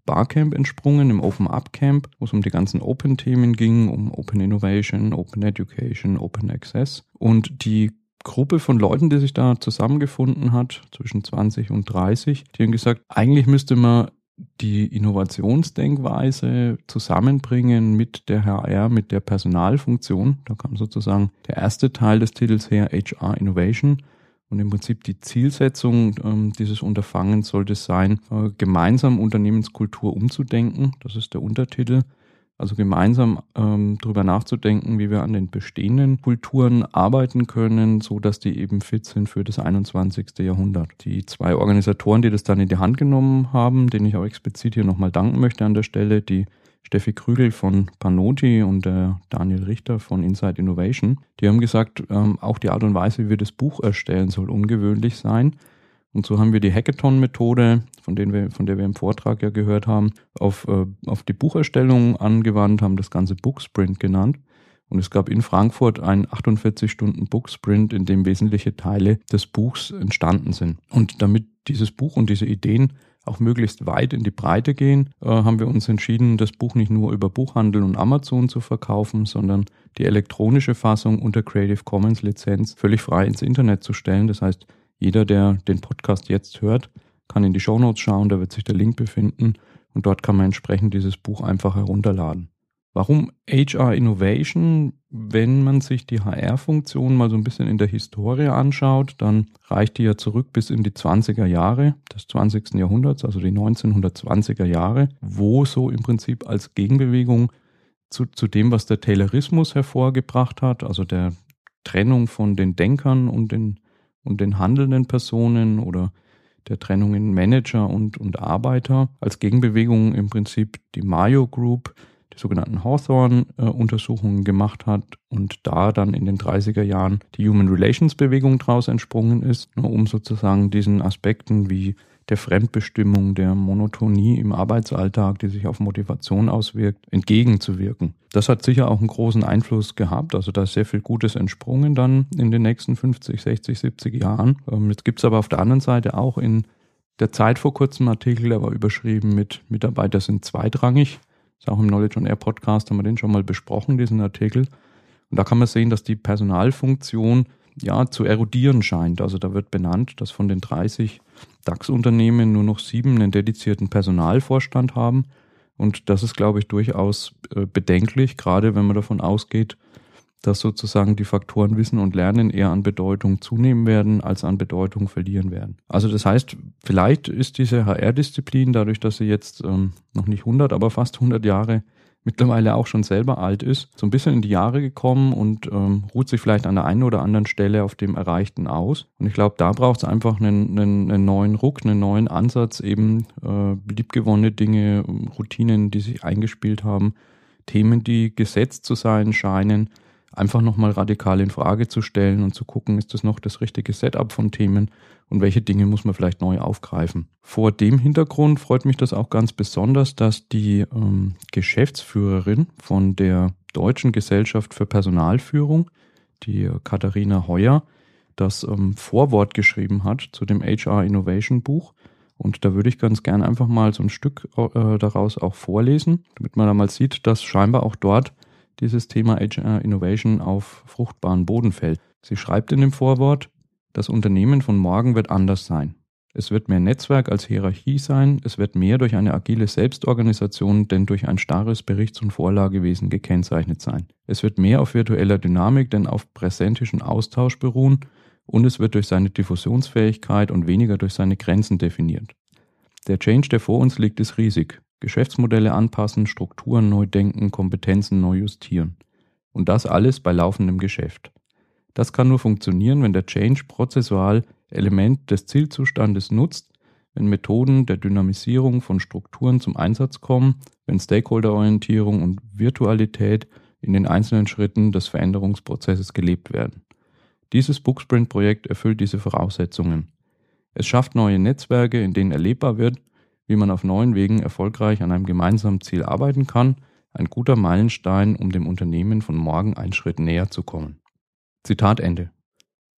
Barcamp entsprungen, im Open Up Camp, wo es um die ganzen Open-Themen ging, um Open Innovation, Open Education, Open Access. Und die Gruppe von Leuten, die sich da zusammengefunden hat, zwischen 20 und 30, die haben gesagt, eigentlich müsste man die Innovationsdenkweise zusammenbringen mit der HR, mit der Personalfunktion. Da kam sozusagen der erste Teil des Titels her, HR Innovation. Und im Prinzip die Zielsetzung dieses Unterfangens sollte es sein, gemeinsam Unternehmenskultur umzudenken. Das ist der Untertitel. Also gemeinsam darüber nachzudenken, wie wir an den bestehenden Kulturen arbeiten können, so dass die eben fit sind für das 21. Jahrhundert. Die zwei Organisatoren, die das dann in die Hand genommen haben, denen ich auch explizit hier nochmal danken möchte an der Stelle, die Steffi Krügel von Panoti und der Daniel Richter von Inside Innovation, die haben gesagt, auch die Art und Weise, wie wir das Buch erstellen, soll ungewöhnlich sein. Und so haben wir die Hackathon-Methode, von der wir im Vortrag ja gehört haben, auf die Bucherstellung angewandt, haben das Ganze Booksprint genannt. Und es gab in Frankfurt einen 48-Stunden-Booksprint, in dem wesentliche Teile des Buchs entstanden sind. Und damit dieses Buch und diese Ideen auch möglichst weit in die Breite gehen, haben wir uns entschieden, das Buch nicht nur über Buchhandel und Amazon zu verkaufen, sondern die elektronische Fassung unter Creative Commons Lizenz völlig frei ins Internet zu stellen. Das heißt, jeder, der den Podcast jetzt hört, kann in die Shownotes schauen, da wird sich der Link befinden und dort kann man entsprechend dieses Buch einfach herunterladen. Warum HR Innovation? Wenn man sich die HR-Funktion mal so ein bisschen in der Historie anschaut, dann reicht die ja zurück bis in die 20er Jahre des 20. Jahrhunderts, also die 1920er Jahre, wo so im Prinzip als Gegenbewegung zu dem, was der Taylorismus hervorgebracht hat, also der Trennung von den Denkern und den handelnden Personen oder der Trennung in Manager und Arbeiter, als Gegenbewegung im Prinzip die Mayo Group, die sogenannten Hawthorne-Untersuchungen gemacht hat und da dann in den 30er Jahren die Human Relations-Bewegung daraus entsprungen ist, um sozusagen diesen Aspekten wie der Fremdbestimmung, der Monotonie im Arbeitsalltag, die sich auf Motivation auswirkt, entgegenzuwirken. Das hat sicher auch einen großen Einfluss gehabt, also da ist sehr viel Gutes entsprungen dann in den nächsten 50, 60, 70 Jahren. Jetzt gibt es aber auf der anderen Seite auch in der Zeit vor kurzem einen Artikel, der war überschrieben mit Mitarbeiter sind zweitrangig. Ist auch im Knowledge on Air Podcast, haben wir den schon mal besprochen, diesen Artikel. Und da kann man sehen, dass die Personalfunktion ja zu erodieren scheint. Also da wird benannt, dass von den 30 DAX-Unternehmen nur noch 7 einen dedizierten Personalvorstand haben. Und das ist, glaube ich, durchaus bedenklich, gerade wenn man davon ausgeht, dass sozusagen die Faktoren Wissen und Lernen eher an Bedeutung zunehmen werden, als an Bedeutung verlieren werden. Also das heißt, vielleicht ist diese HR-Disziplin, dadurch, dass sie jetzt noch nicht 100, aber fast 100 Jahre mittlerweile auch schon selber alt ist, so ein bisschen in die Jahre gekommen und ruht sich vielleicht an der einen oder anderen Stelle auf dem Erreichten aus. Und ich glaube, da braucht es einfach einen neuen Ruck, einen neuen Ansatz, eben liebgewonnene Dinge, Routinen, die sich eingespielt haben, Themen, die gesetzt zu sein scheinen, einfach nochmal radikal in Frage zu stellen und zu gucken, ist das noch das richtige Setup von Themen und welche Dinge muss man vielleicht neu aufgreifen. Vor dem Hintergrund freut mich das auch ganz besonders, dass die Geschäftsführerin von der Deutschen Gesellschaft für Personalführung, die Katharina Heuer, das Vorwort geschrieben hat zu dem HR Innovation Buch. Und da würde ich ganz gern einfach mal so ein Stück daraus auch vorlesen, damit man da mal sieht, dass scheinbar auch dort dieses Thema HR Innovation auf fruchtbaren Boden fällt. Sie schreibt in dem Vorwort, das Unternehmen von morgen wird anders sein. Es wird mehr Netzwerk als Hierarchie sein, es wird mehr durch eine agile Selbstorganisation, denn durch ein starres Berichts- und Vorlagewesen gekennzeichnet sein. Es wird mehr auf virtueller Dynamik, denn auf präsentischen Austausch beruhen und es wird durch seine Diffusionsfähigkeit und weniger durch seine Grenzen definiert. Der Change, der vor uns liegt, ist riesig. Geschäftsmodelle anpassen, Strukturen neu denken, Kompetenzen neu justieren. Und das alles bei laufendem Geschäft. Das kann nur funktionieren, wenn der Change prozessual Element des Zielzustandes nutzt, wenn Methoden der Dynamisierung von Strukturen zum Einsatz kommen, wenn Stakeholderorientierung und Virtualität in den einzelnen Schritten des Veränderungsprozesses gelebt werden. Dieses Booksprint-Projekt erfüllt diese Voraussetzungen. Es schafft neue Netzwerke, in denen erlebbar wird, wie man auf neuen Wegen erfolgreich an einem gemeinsamen Ziel arbeiten kann, ein guter Meilenstein, um dem Unternehmen von morgen einen Schritt näher zu kommen. Zitat Ende.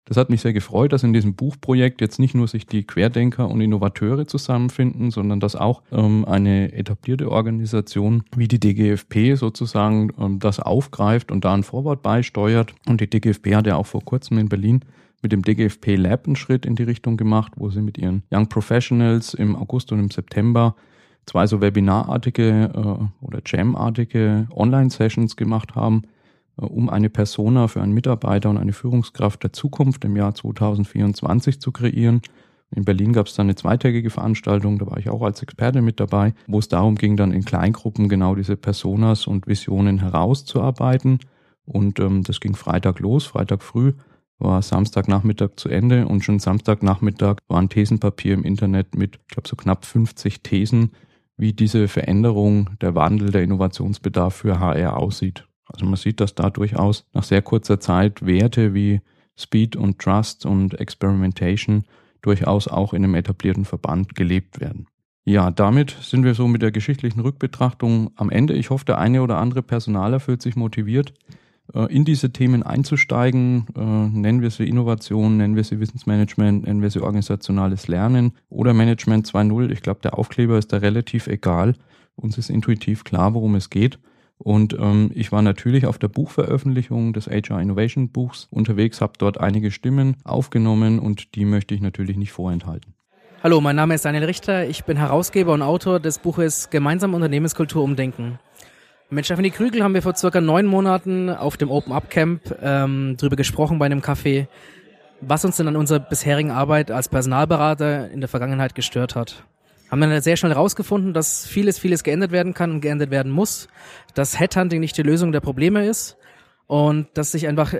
Das hat mich sehr gefreut, dass in diesem Buchprojekt jetzt nicht nur sich die Querdenker und Innovateure zusammenfinden, sondern dass auch eine etablierte Organisation wie die DGFP sozusagen das aufgreift und da ein Vorwort beisteuert. Und die DGFP hat ja auch vor kurzem in Berlin mit dem DGFP Lab einen Schritt in die Richtung gemacht, wo sie mit ihren Young Professionals im August und im September 2 so webinarartige oder Jam-artige Online-Sessions gemacht haben, um eine Persona für einen Mitarbeiter und eine Führungskraft der Zukunft im Jahr 2024 zu kreieren. In Berlin gab es dann eine 2-tägige Veranstaltung, da war ich auch als Experte mit dabei, wo es darum ging, dann in Kleingruppen genau diese Personas und Visionen herauszuarbeiten. Und das ging Freitag los, Freitag früh, war Samstagnachmittag zu Ende und schon Samstagnachmittag war ein Thesenpapier im Internet mit, ich glaube, so knapp 50 Thesen, wie diese Veränderung, der Wandel, der Innovationsbedarf für HR aussieht. Also man sieht, dass da durchaus nach sehr kurzer Zeit Werte wie Speed und Trust und Experimentation durchaus auch in einem etablierten Verband gelebt werden. Ja, damit sind wir so mit der geschichtlichen Rückbetrachtung am Ende. Ich hoffe, der eine oder andere Personaler fühlt sich motiviert, in diese Themen einzusteigen. Nennen wir sie Innovation, nennen wir sie Wissensmanagement, nennen wir sie organisationales Lernen oder Management 2.0. Ich glaube, der Aufkleber ist da relativ egal. Uns ist intuitiv klar, worum es geht. Und ich war natürlich auf der Buchveröffentlichung des HR Innovation Buchs unterwegs, habe dort einige Stimmen aufgenommen und die möchte ich natürlich nicht vorenthalten.
Hallo, mein Name ist Daniel Richter, ich bin Herausgeber und Autor des Buches Gemeinsam Unternehmenskultur umdenken. Mit Stefanie Krügel haben wir vor circa 9 Monaten auf dem Open Up Camp drüber gesprochen bei einem Café, was uns denn an unserer bisherigen Arbeit als Personalberater in der Vergangenheit gestört hat. Haben dann sehr schnell herausgefunden, dass vieles geändert werden kann und geändert werden muss, dass Headhunting nicht die Lösung der Probleme ist und dass sich einfach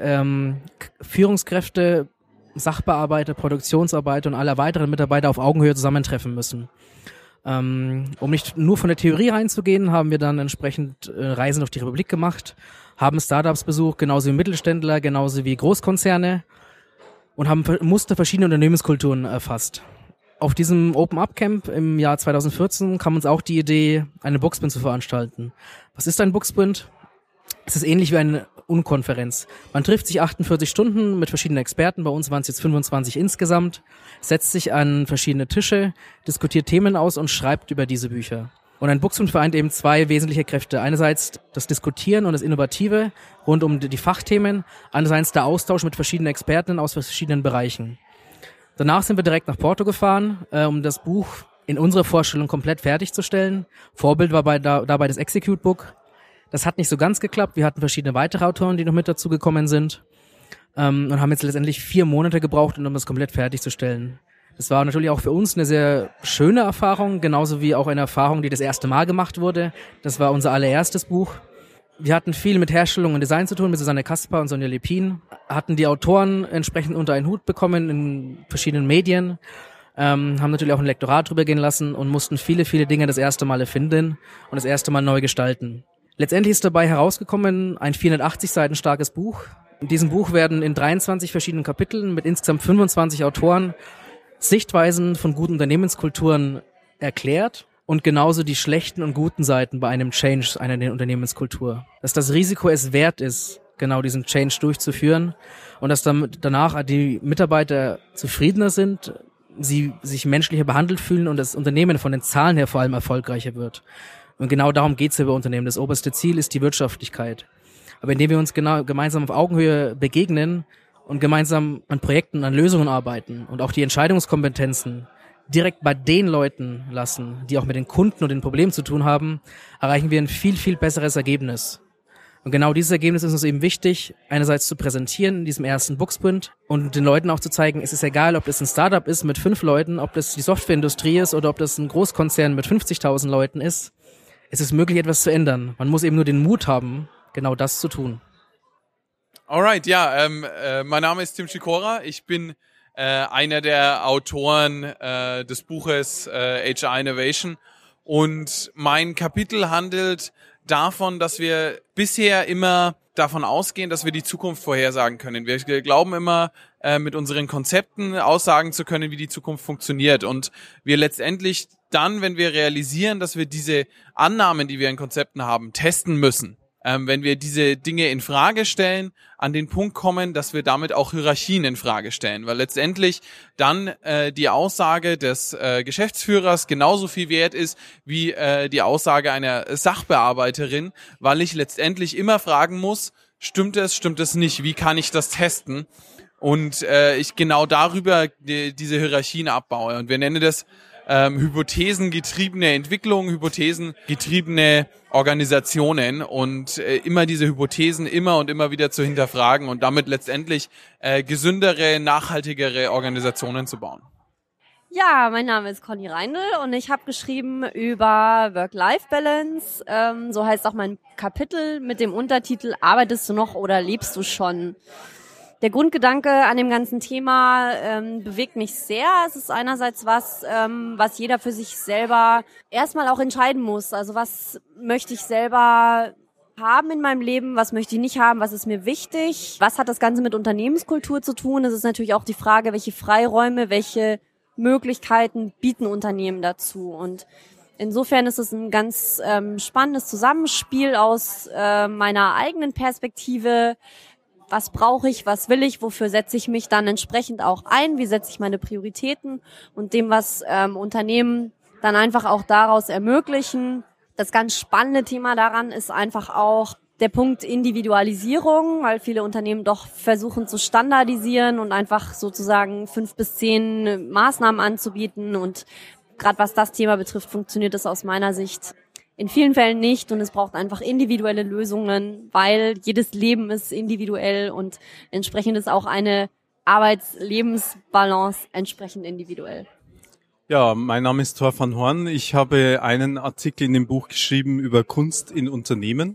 Führungskräfte, Sachbearbeiter, Produktionsarbeiter und alle weiteren Mitarbeiter auf Augenhöhe zusammentreffen müssen. Um nicht nur von der Theorie reinzugehen, haben wir dann entsprechend Reisen durch die Republik gemacht, haben Startups besucht, genauso wie Mittelständler, genauso wie Großkonzerne und haben Muster verschiedener Unternehmenskulturen erfasst. Auf diesem Open-Up-Camp im Jahr 2014 kam uns auch die Idee, eine Book-Sprint zu veranstalten. Was ist ein Book-Sprint? Es ist ähnlich wie eine Unkonferenz. Man trifft sich 48 Stunden mit verschiedenen Experten, bei uns waren es jetzt 25 insgesamt, setzt sich an verschiedene Tische, diskutiert Themen aus und schreibt über diese Bücher. Und ein Book-Sprint vereint eben 2 wesentliche Kräfte. Einerseits das Diskutieren und das Innovative rund um die Fachthemen, andererseits der Austausch mit verschiedenen Experten aus verschiedenen Bereichen. Danach sind wir direkt nach Porto gefahren, um das Buch in unserer Vorstellung komplett fertigzustellen. Vorbild war dabei das Execute Book. Das hat nicht so ganz geklappt. Wir hatten verschiedene weitere Autoren, die noch mit dazu gekommen sind und haben jetzt letztendlich 4 Monate gebraucht, um das komplett fertigzustellen. Das war natürlich auch für uns eine sehr schöne Erfahrung, genauso wie auch eine Erfahrung, die das erste Mal gemacht wurde. Das war unser allererstes Buch. Wir hatten viel mit Herstellung und Design zu tun, mit Susanne Kasper und Sonja Lepin, hatten die Autoren entsprechend unter einen Hut bekommen in verschiedenen Medien, haben natürlich auch ein Lektorat drüber gehen lassen und mussten viele Dinge das erste Mal erfinden und das erste Mal neu gestalten. Letztendlich ist dabei herausgekommen ein 480 Seiten starkes Buch. In diesem Buch werden in 23 verschiedenen Kapiteln mit insgesamt 25 Autoren Sichtweisen von guten Unternehmenskulturen erklärt. Und genauso die schlechten und guten Seiten bei einem Change einer Unternehmenskultur. Dass das Risiko es wert ist, genau diesen Change durchzuführen und dass dann danach die Mitarbeiter zufriedener sind, sie sich menschlicher behandelt fühlen und das Unternehmen von den Zahlen her vor allem erfolgreicher wird. Und genau darum geht's ja bei Unternehmen. Das oberste Ziel ist die Wirtschaftlichkeit. Aber indem wir uns gemeinsam auf Augenhöhe begegnen und gemeinsam an Projekten, an Lösungen arbeiten und auch die Entscheidungskompetenzen direkt bei den Leuten lassen, die auch mit den Kunden und den Problemen zu tun haben, erreichen wir ein viel besseres Ergebnis. Und genau dieses Ergebnis ist uns eben wichtig, einerseits zu präsentieren in diesem ersten Booksprint und den Leuten auch zu zeigen, es ist egal, ob das ein Startup ist mit 5 Leuten, ob das die Softwareindustrie ist oder ob das ein Großkonzern mit 50.000 Leuten ist. Es ist möglich, etwas zu ändern. Man muss eben nur den Mut haben, genau das zu tun.
Alright, ja, mein Name ist Tim Sikora. Ich bin einer der Autoren des Buches HR Innovation und mein Kapitel handelt davon, dass wir bisher immer davon ausgehen, dass wir die Zukunft vorhersagen können. Wir glauben immer, mit unseren Konzepten aussagen zu können, wie die Zukunft funktioniert und wir letztendlich dann, wenn wir realisieren, dass wir diese Annahmen, die wir in Konzepten haben, testen müssen, wenn wir diese Dinge in Frage stellen, an den Punkt kommen, dass wir damit auch Hierarchien in Frage stellen, weil letztendlich dann die Aussage des Geschäftsführers genauso viel wert ist wie die Aussage einer Sachbearbeiterin, weil ich letztendlich immer fragen muss, stimmt es nicht, wie kann ich das testen? Und ich genau darüber diese Hierarchien abbaue. Und wir nennen das hypothesengetriebene Entwicklung, hypothesengetriebene Organisationen und immer diese Hypothesen immer und immer wieder zu hinterfragen und damit letztendlich gesündere, nachhaltigere Organisationen zu bauen.
Ja, mein Name ist Conny Reindl und ich habe geschrieben über Work-Life-Balance. So heißt auch mein Kapitel mit dem Untertitel Arbeitest du noch oder lebst du schon? Der Grundgedanke an dem ganzen Thema bewegt mich sehr. Es ist einerseits was jeder für sich selber erstmal auch entscheiden muss. Also was möchte ich selber haben in meinem Leben, was möchte ich nicht haben, was ist mir wichtig? Was hat das Ganze mit Unternehmenskultur zu tun? Es ist natürlich auch die Frage, welche Freiräume, welche Möglichkeiten bieten Unternehmen dazu. Und insofern ist es ein ganz spannendes Zusammenspiel aus meiner eigenen Perspektive. Was brauche ich, was will ich, wofür setze ich mich dann entsprechend auch ein, wie setze ich meine Prioritäten und dem, was Unternehmen dann einfach auch daraus ermöglichen. Das ganz spannende Thema daran ist einfach auch der Punkt Individualisierung, weil viele Unternehmen doch versuchen zu standardisieren und einfach sozusagen 5 bis 10 Maßnahmen anzubieten. Und gerade was das Thema betrifft, funktioniert das aus meiner Sicht in vielen Fällen nicht und es braucht einfach individuelle Lösungen, weil jedes Leben ist individuell und entsprechend ist auch eine Arbeits-Lebens-Balance entsprechend individuell.
Ja, mein Name ist Thor van Horn. Ich habe einen Artikel in dem Buch geschrieben über Kunst in Unternehmen.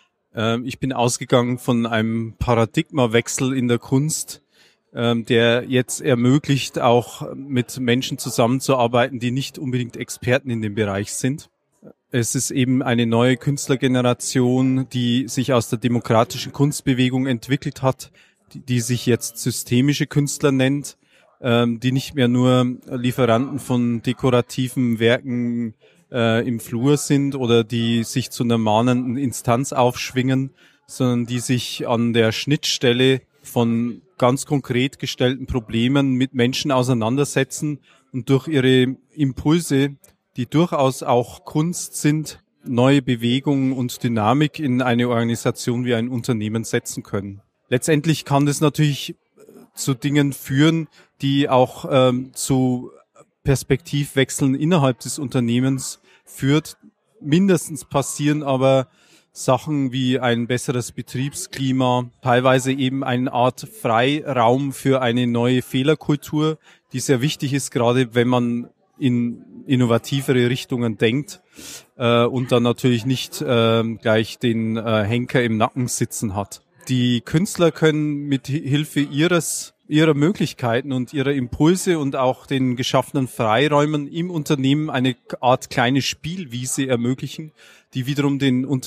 Ich bin ausgegangen von einem Paradigmawechsel in der Kunst, der jetzt ermöglicht, auch mit Menschen zusammenzuarbeiten, die nicht unbedingt Experten in dem Bereich sind. Es ist eben eine neue Künstlergeneration, die sich aus der demokratischen Kunstbewegung entwickelt hat, die sich jetzt systemische Künstler nennt, die nicht mehr nur Lieferanten von dekorativen Werken im Flur sind oder die sich zu einer mahnenden Instanz aufschwingen, sondern die sich an der Schnittstelle von ganz konkret gestellten Problemen mit Menschen auseinandersetzen und durch ihre Impulse, die durchaus auch Kunst sind, neue Bewegungen und Dynamik in eine Organisation wie ein Unternehmen setzen können. Letztendlich kann das natürlich zu Dingen führen, die auch zu Perspektivwechseln innerhalb des Unternehmens führt. Mindestens passieren aber Sachen wie ein besseres Betriebsklima, teilweise eben eine Art Freiraum für eine neue Fehlerkultur, die sehr wichtig ist, gerade wenn man in innovativere Richtungen denkt und dann natürlich nicht gleich den Henker im Nacken sitzen hat. Die Künstler können mit Hilfe ihrer Möglichkeiten und ihrer Impulse und auch den geschaffenen Freiräumen im Unternehmen eine Art kleine Spielwiese ermöglichen, die wiederum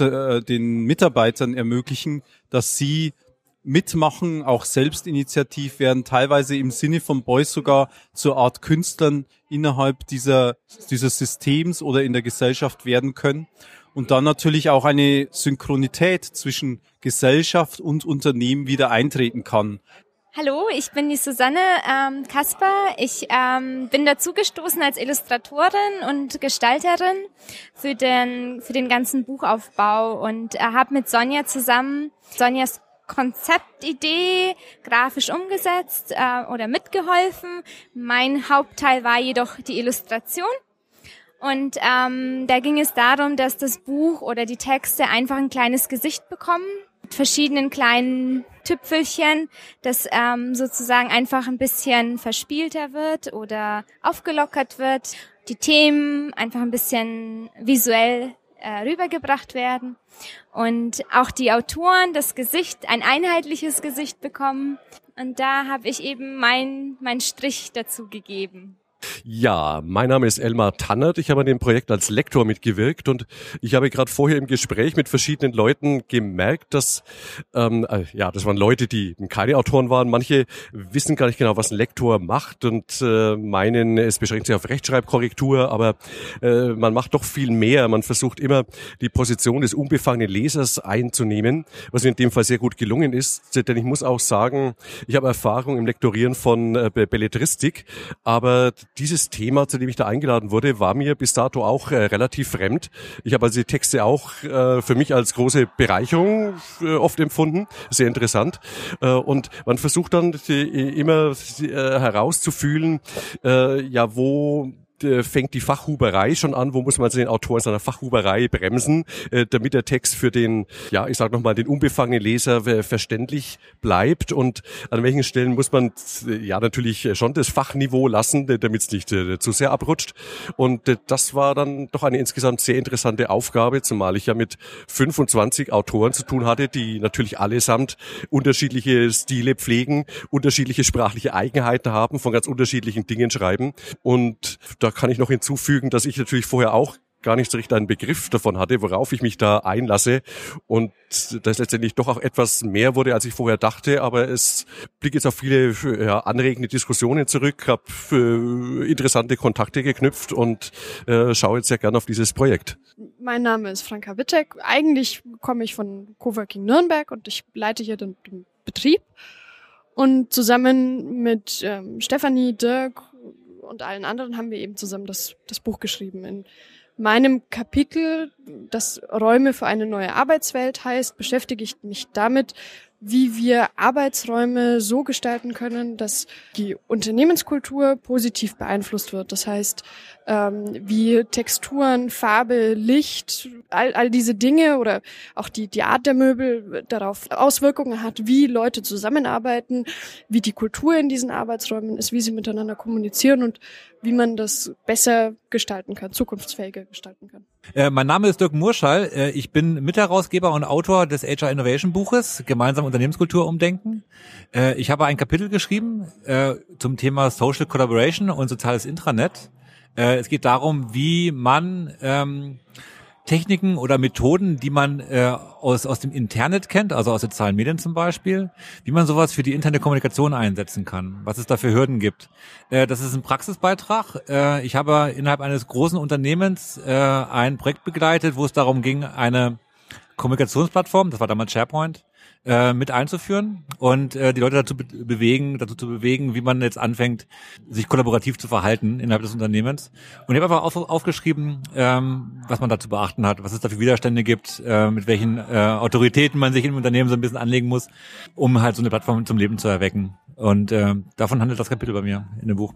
den Mitarbeitern ermöglichen, dass sie mitmachen, auch selbstinitiativ werden, teilweise im Sinne von Beuys sogar zur Art Künstlern innerhalb dieses Systems oder in der Gesellschaft werden können. Und dann natürlich auch eine Synchronität zwischen Gesellschaft und Unternehmen wieder eintreten kann.
Hallo, ich bin die Susanne Kasper. Ich bin dazugestoßen als Illustratorin und Gestalterin für den ganzen Buchaufbau und habe mit Sonja zusammen Sonjas Konzeptidee grafisch umgesetzt oder mitgeholfen. Mein Hauptteil war jedoch die Illustration. Und da ging es darum, dass das Buch oder die Texte einfach ein kleines Gesicht bekommen, mit verschiedenen kleinen Tüpfelchen, das sozusagen einfach ein bisschen verspielter wird oder aufgelockert wird. Die Themen einfach ein bisschen visuell rübergebracht werden und auch die Autoren das Gesicht, ein einheitliches Gesicht bekommen. Und da habe ich eben meinen Strich dazu gegeben.
Ja, mein Name ist Elmar Tannert. Ich habe an dem Projekt als Lektor mitgewirkt und ich habe gerade vorher im Gespräch mit verschiedenen Leuten gemerkt, dass das waren Leute, die keine Autoren waren. Manche wissen gar nicht genau, was ein Lektor macht und meinen, es beschränkt sich auf Rechtschreibkorrektur, aber man macht doch viel mehr. Man versucht immer, die Position des unbefangenen Lesers einzunehmen, was mir in dem Fall sehr gut gelungen ist, denn ich muss auch sagen, ich habe Erfahrung im Lektorieren von Belletristik, aber dieses Thema, zu dem ich da eingeladen wurde, war mir bis dato auch relativ fremd. Ich habe also die Texte auch für mich als große Bereicherung oft empfunden, sehr interessant. Und man versucht dann immer herauszufühlen, wo fängt die Fachhuberei schon an, wo muss man also den Autor in seiner Fachhuberei bremsen, damit der Text für den, den unbefangenen Leser verständlich bleibt und an welchen Stellen muss man natürlich schon das Fachniveau lassen, damit es nicht zu sehr abrutscht. Und das war dann doch eine insgesamt sehr interessante Aufgabe, zumal ich ja mit 25 Autoren zu tun hatte, die natürlich allesamt unterschiedliche Stile pflegen, unterschiedliche sprachliche Eigenheiten haben, von ganz unterschiedlichen Dingen schreiben. Und da kann ich noch hinzufügen, dass ich natürlich vorher auch gar nicht so richtig einen Begriff davon hatte, worauf ich mich da einlasse und das letztendlich doch auch etwas mehr wurde, als ich vorher dachte, aber es blickt jetzt auf viele anregende Diskussionen zurück, habe interessante Kontakte geknüpft und schaue jetzt sehr gerne auf dieses Projekt.
Mein Name ist Franka Wittek. Eigentlich komme ich von Coworking Nürnberg und ich leite hier den Betrieb und zusammen mit Stefanie, Dirk und allen anderen haben wir eben zusammen das Buch geschrieben. In meinem Kapitel, das Räume für eine neue Arbeitswelt heißt, beschäftige ich mich damit, wie wir Arbeitsräume so gestalten können, dass die Unternehmenskultur positiv beeinflusst wird. Das heißt, wie Texturen, Farbe, Licht, all diese Dinge oder auch die Art der Möbel darauf Auswirkungen hat, wie Leute zusammenarbeiten, wie die Kultur in diesen Arbeitsräumen ist, wie sie miteinander kommunizieren und wie man das besser gestalten kann, zukunftsfähiger gestalten kann.
Mein Name ist Dirk Murschall. Ich bin Mitherausgeber und Autor des HR Innovation Buches, Gemeinsam Unternehmenskultur umdenken. Ich habe ein Kapitel geschrieben zum Thema Social Collaboration und soziales Intranet. Es geht darum, wie man Techniken oder Methoden, die man aus dem Internet kennt, also aus sozialen Medien zum Beispiel, wie man sowas für die interne Kommunikation einsetzen kann, was es da für Hürden gibt. Das ist ein Praxisbeitrag. Ich habe innerhalb eines großen Unternehmens ein Projekt begleitet, wo es darum ging, eine Kommunikationsplattform, das war damals SharePoint, mit einzuführen und die Leute dazu zu bewegen, wie man jetzt anfängt, sich kollaborativ zu verhalten innerhalb des Unternehmens. Und ich habe einfach aufgeschrieben, was man da zu beachten hat, was es da für Widerstände gibt, mit welchen Autoritäten man sich im Unternehmen so ein bisschen anlegen muss, um halt so eine Plattform zum Leben zu erwecken. Und davon handelt das Kapitel bei mir in dem Buch.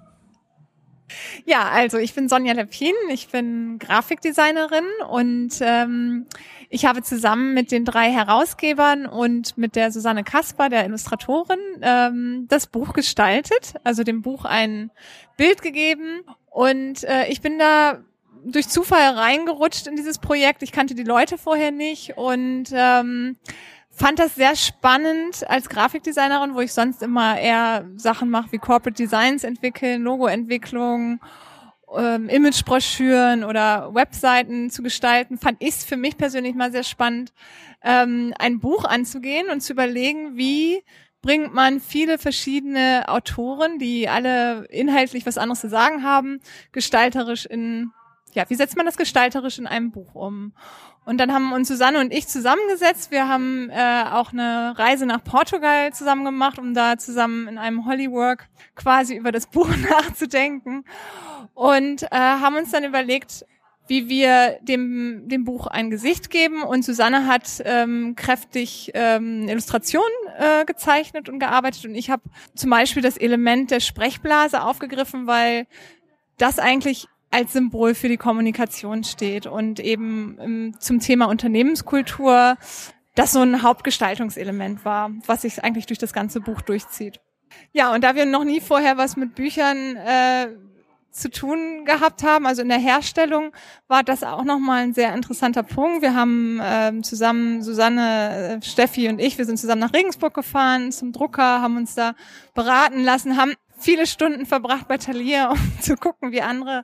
Ja, also ich bin Sonja Leppin, ich bin Grafikdesignerin und ich habe zusammen mit den 3 Herausgebern und mit der Susanne Kasper, der Illustratorin, das Buch gestaltet, also dem Buch ein Bild gegeben und ich bin da durch Zufall reingerutscht in dieses Projekt. Ich kannte die Leute vorher nicht und fand das sehr spannend als Grafikdesignerin, wo ich sonst immer eher Sachen mache wie Corporate Designs entwickeln, Logoentwicklung, Imagebroschüren oder Webseiten zu gestalten, fand ich es für mich persönlich mal sehr spannend, ein Buch anzugehen und zu überlegen, wie bringt man viele verschiedene Autoren, die alle inhaltlich was anderes zu sagen haben, gestalterisch wie setzt man das gestalterisch in einem Buch um? Und dann haben uns Susanne und ich zusammengesetzt. Wir haben auch eine Reise nach Portugal zusammen gemacht, um da zusammen in einem Hollywork quasi über das Buch nachzudenken. Und haben uns dann überlegt, wie wir dem Buch ein Gesicht geben. Und Susanne hat kräftig Illustrationen gezeichnet und gearbeitet. Und ich habe zum Beispiel das Element der Sprechblase aufgegriffen, weil das eigentlich als Symbol für die Kommunikation steht und eben zum Thema Unternehmenskultur das so ein Hauptgestaltungselement war, was sich eigentlich durch das ganze Buch durchzieht. Ja, und da wir noch nie vorher was mit Büchern zu tun gehabt haben, also in der Herstellung, war das auch nochmal ein sehr interessanter Punkt. Wir haben zusammen, Susanne, Steffi und ich, wir sind zusammen nach Regensburg gefahren zum Drucker, haben uns da beraten lassen, haben viele Stunden verbracht bei Thalia, um zu gucken, wie andere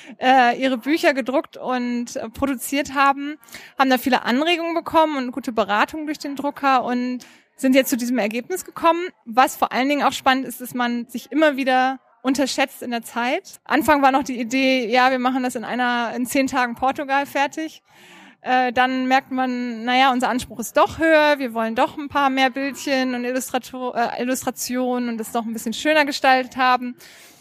ihre Bücher gedruckt und produziert haben da viele Anregungen bekommen und gute Beratung durch den Drucker und sind jetzt zu diesem Ergebnis gekommen. Was vor allen Dingen auch spannend ist, dass man sich immer wieder unterschätzt in der Zeit. Anfang war noch die Idee, ja, wir machen das in 10 Tagen Portugal fertig. Dann merkt man, naja, unser Anspruch ist doch höher, wir wollen doch ein paar mehr Bildchen und Illustrationen und das doch ein bisschen schöner gestaltet haben.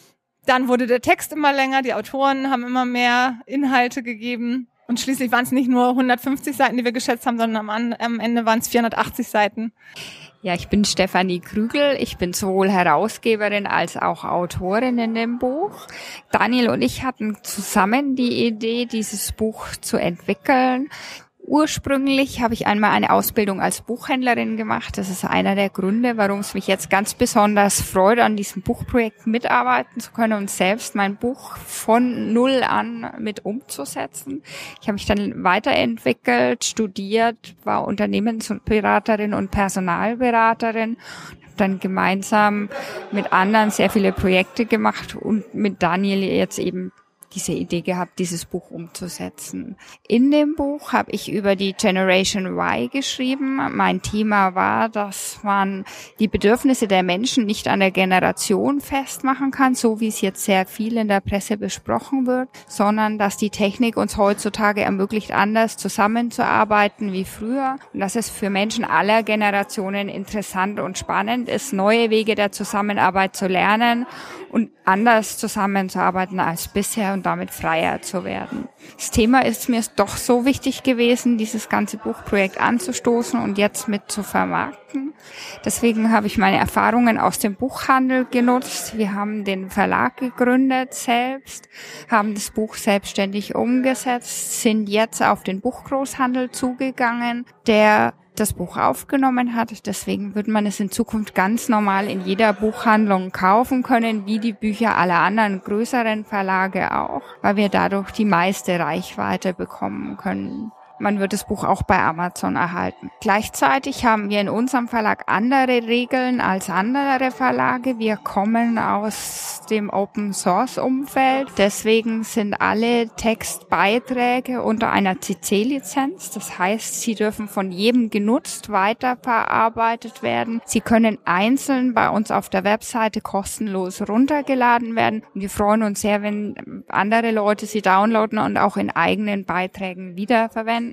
Dann wurde der Text immer länger, die Autoren haben immer mehr Inhalte gegeben und schließlich waren es nicht nur 150 Seiten, die wir geschätzt haben, sondern am Ende waren es 480 Seiten.
Ja, ich bin Stefanie Krügel. Ich bin sowohl Herausgeberin als auch Autorin in dem Buch. Daniel und ich hatten zusammen die Idee, dieses Buch zu entwickeln. Ursprünglich habe ich einmal eine Ausbildung als Buchhändlerin gemacht. Das ist einer der Gründe, warum es mich jetzt ganz besonders freut, an diesem Buchprojekt mitarbeiten zu können und selbst mein Buch von null an mit umzusetzen. Ich habe mich dann weiterentwickelt, studiert, war Unternehmensberaterin und Personalberaterin, habe dann gemeinsam mit anderen sehr viele Projekte gemacht und mit Daniel jetzt eben diese Idee gehabt, dieses Buch umzusetzen. In dem Buch habe ich über die Generation Y geschrieben. Mein Thema war, dass man die Bedürfnisse der Menschen nicht an der Generation festmachen kann, so wie es jetzt sehr viel in der Presse besprochen wird, sondern dass die Technik uns heutzutage ermöglicht, anders zusammenzuarbeiten wie früher und dass es für Menschen aller Generationen interessant und spannend ist, neue Wege der Zusammenarbeit zu lernen und anders zusammenzuarbeiten als bisher und damit freier zu werden. Das Thema ist mir doch so wichtig gewesen, dieses ganze Buchprojekt anzustoßen und jetzt mit zu vermarkten. Deswegen habe ich meine Erfahrungen aus dem Buchhandel genutzt. Wir haben den Verlag gegründet selbst, haben das Buch selbstständig umgesetzt, sind jetzt auf den Buchgroßhandel zugegangen, der das Buch aufgenommen hat. Deswegen wird man es in Zukunft ganz normal in jeder Buchhandlung kaufen können, wie die Bücher aller anderen größeren Verlage auch, weil wir dadurch die meiste Reichweite bekommen können. Man wird das Buch auch bei Amazon erhalten. Gleichzeitig haben wir in unserem Verlag andere Regeln als andere Verlage. Wir kommen aus dem Open-Source-Umfeld. Deswegen sind alle Textbeiträge unter einer CC-Lizenz. Das heißt, sie dürfen von jedem genutzt, weiterverarbeitet werden. Sie können einzeln bei uns auf der Webseite kostenlos runtergeladen werden. Und wir freuen uns sehr, wenn andere Leute sie downloaden und auch in eigenen Beiträgen wiederverwenden.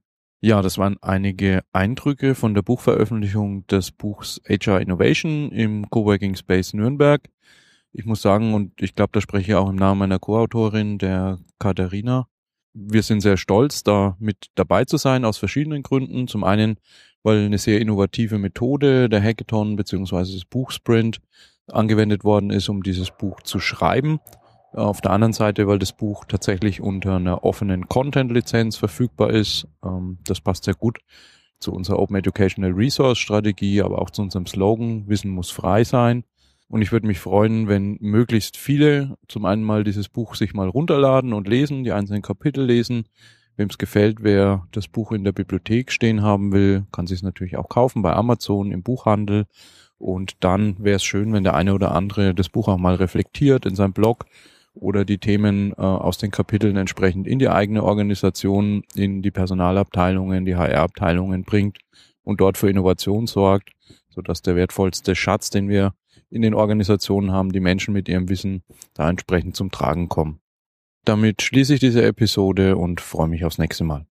Ja, das waren einige Eindrücke von der Buchveröffentlichung des Buchs HR Innovation im Coworking Space Nürnberg. Ich muss sagen, und ich glaube, da spreche ich auch im Namen meiner Co-Autorin, der Katharina, wir sind sehr stolz, da mit dabei zu sein, aus verschiedenen Gründen. Zum einen, weil eine sehr innovative Methode, der Hackathon bzw. das Buchsprint, angewendet worden ist, um dieses Buch zu schreiben. Auf der anderen Seite, weil das Buch tatsächlich unter einer offenen Content-Lizenz verfügbar ist. Das passt sehr gut zu unserer Open Educational Resource Strategie, aber auch zu unserem Slogan, Wissen muss frei sein. Und ich würde mich freuen, wenn möglichst viele zum einen mal dieses Buch sich mal runterladen und lesen, die einzelnen Kapitel lesen. Wem es gefällt, wer das Buch in der Bibliothek stehen haben will, kann sich es natürlich auch kaufen bei Amazon, im Buchhandel. Und dann wäre es schön, wenn der eine oder andere das Buch auch mal reflektiert in seinem Blog oder die Themen aus den Kapiteln entsprechend in die eigene Organisation, in die Personalabteilungen, die HR-Abteilungen bringt und dort für Innovation sorgt, sodass der wertvollste Schatz, den wir in den Organisationen haben, die Menschen mit ihrem Wissen, da entsprechend zum Tragen kommen. Damit schließe ich diese Episode und freue mich aufs nächste Mal.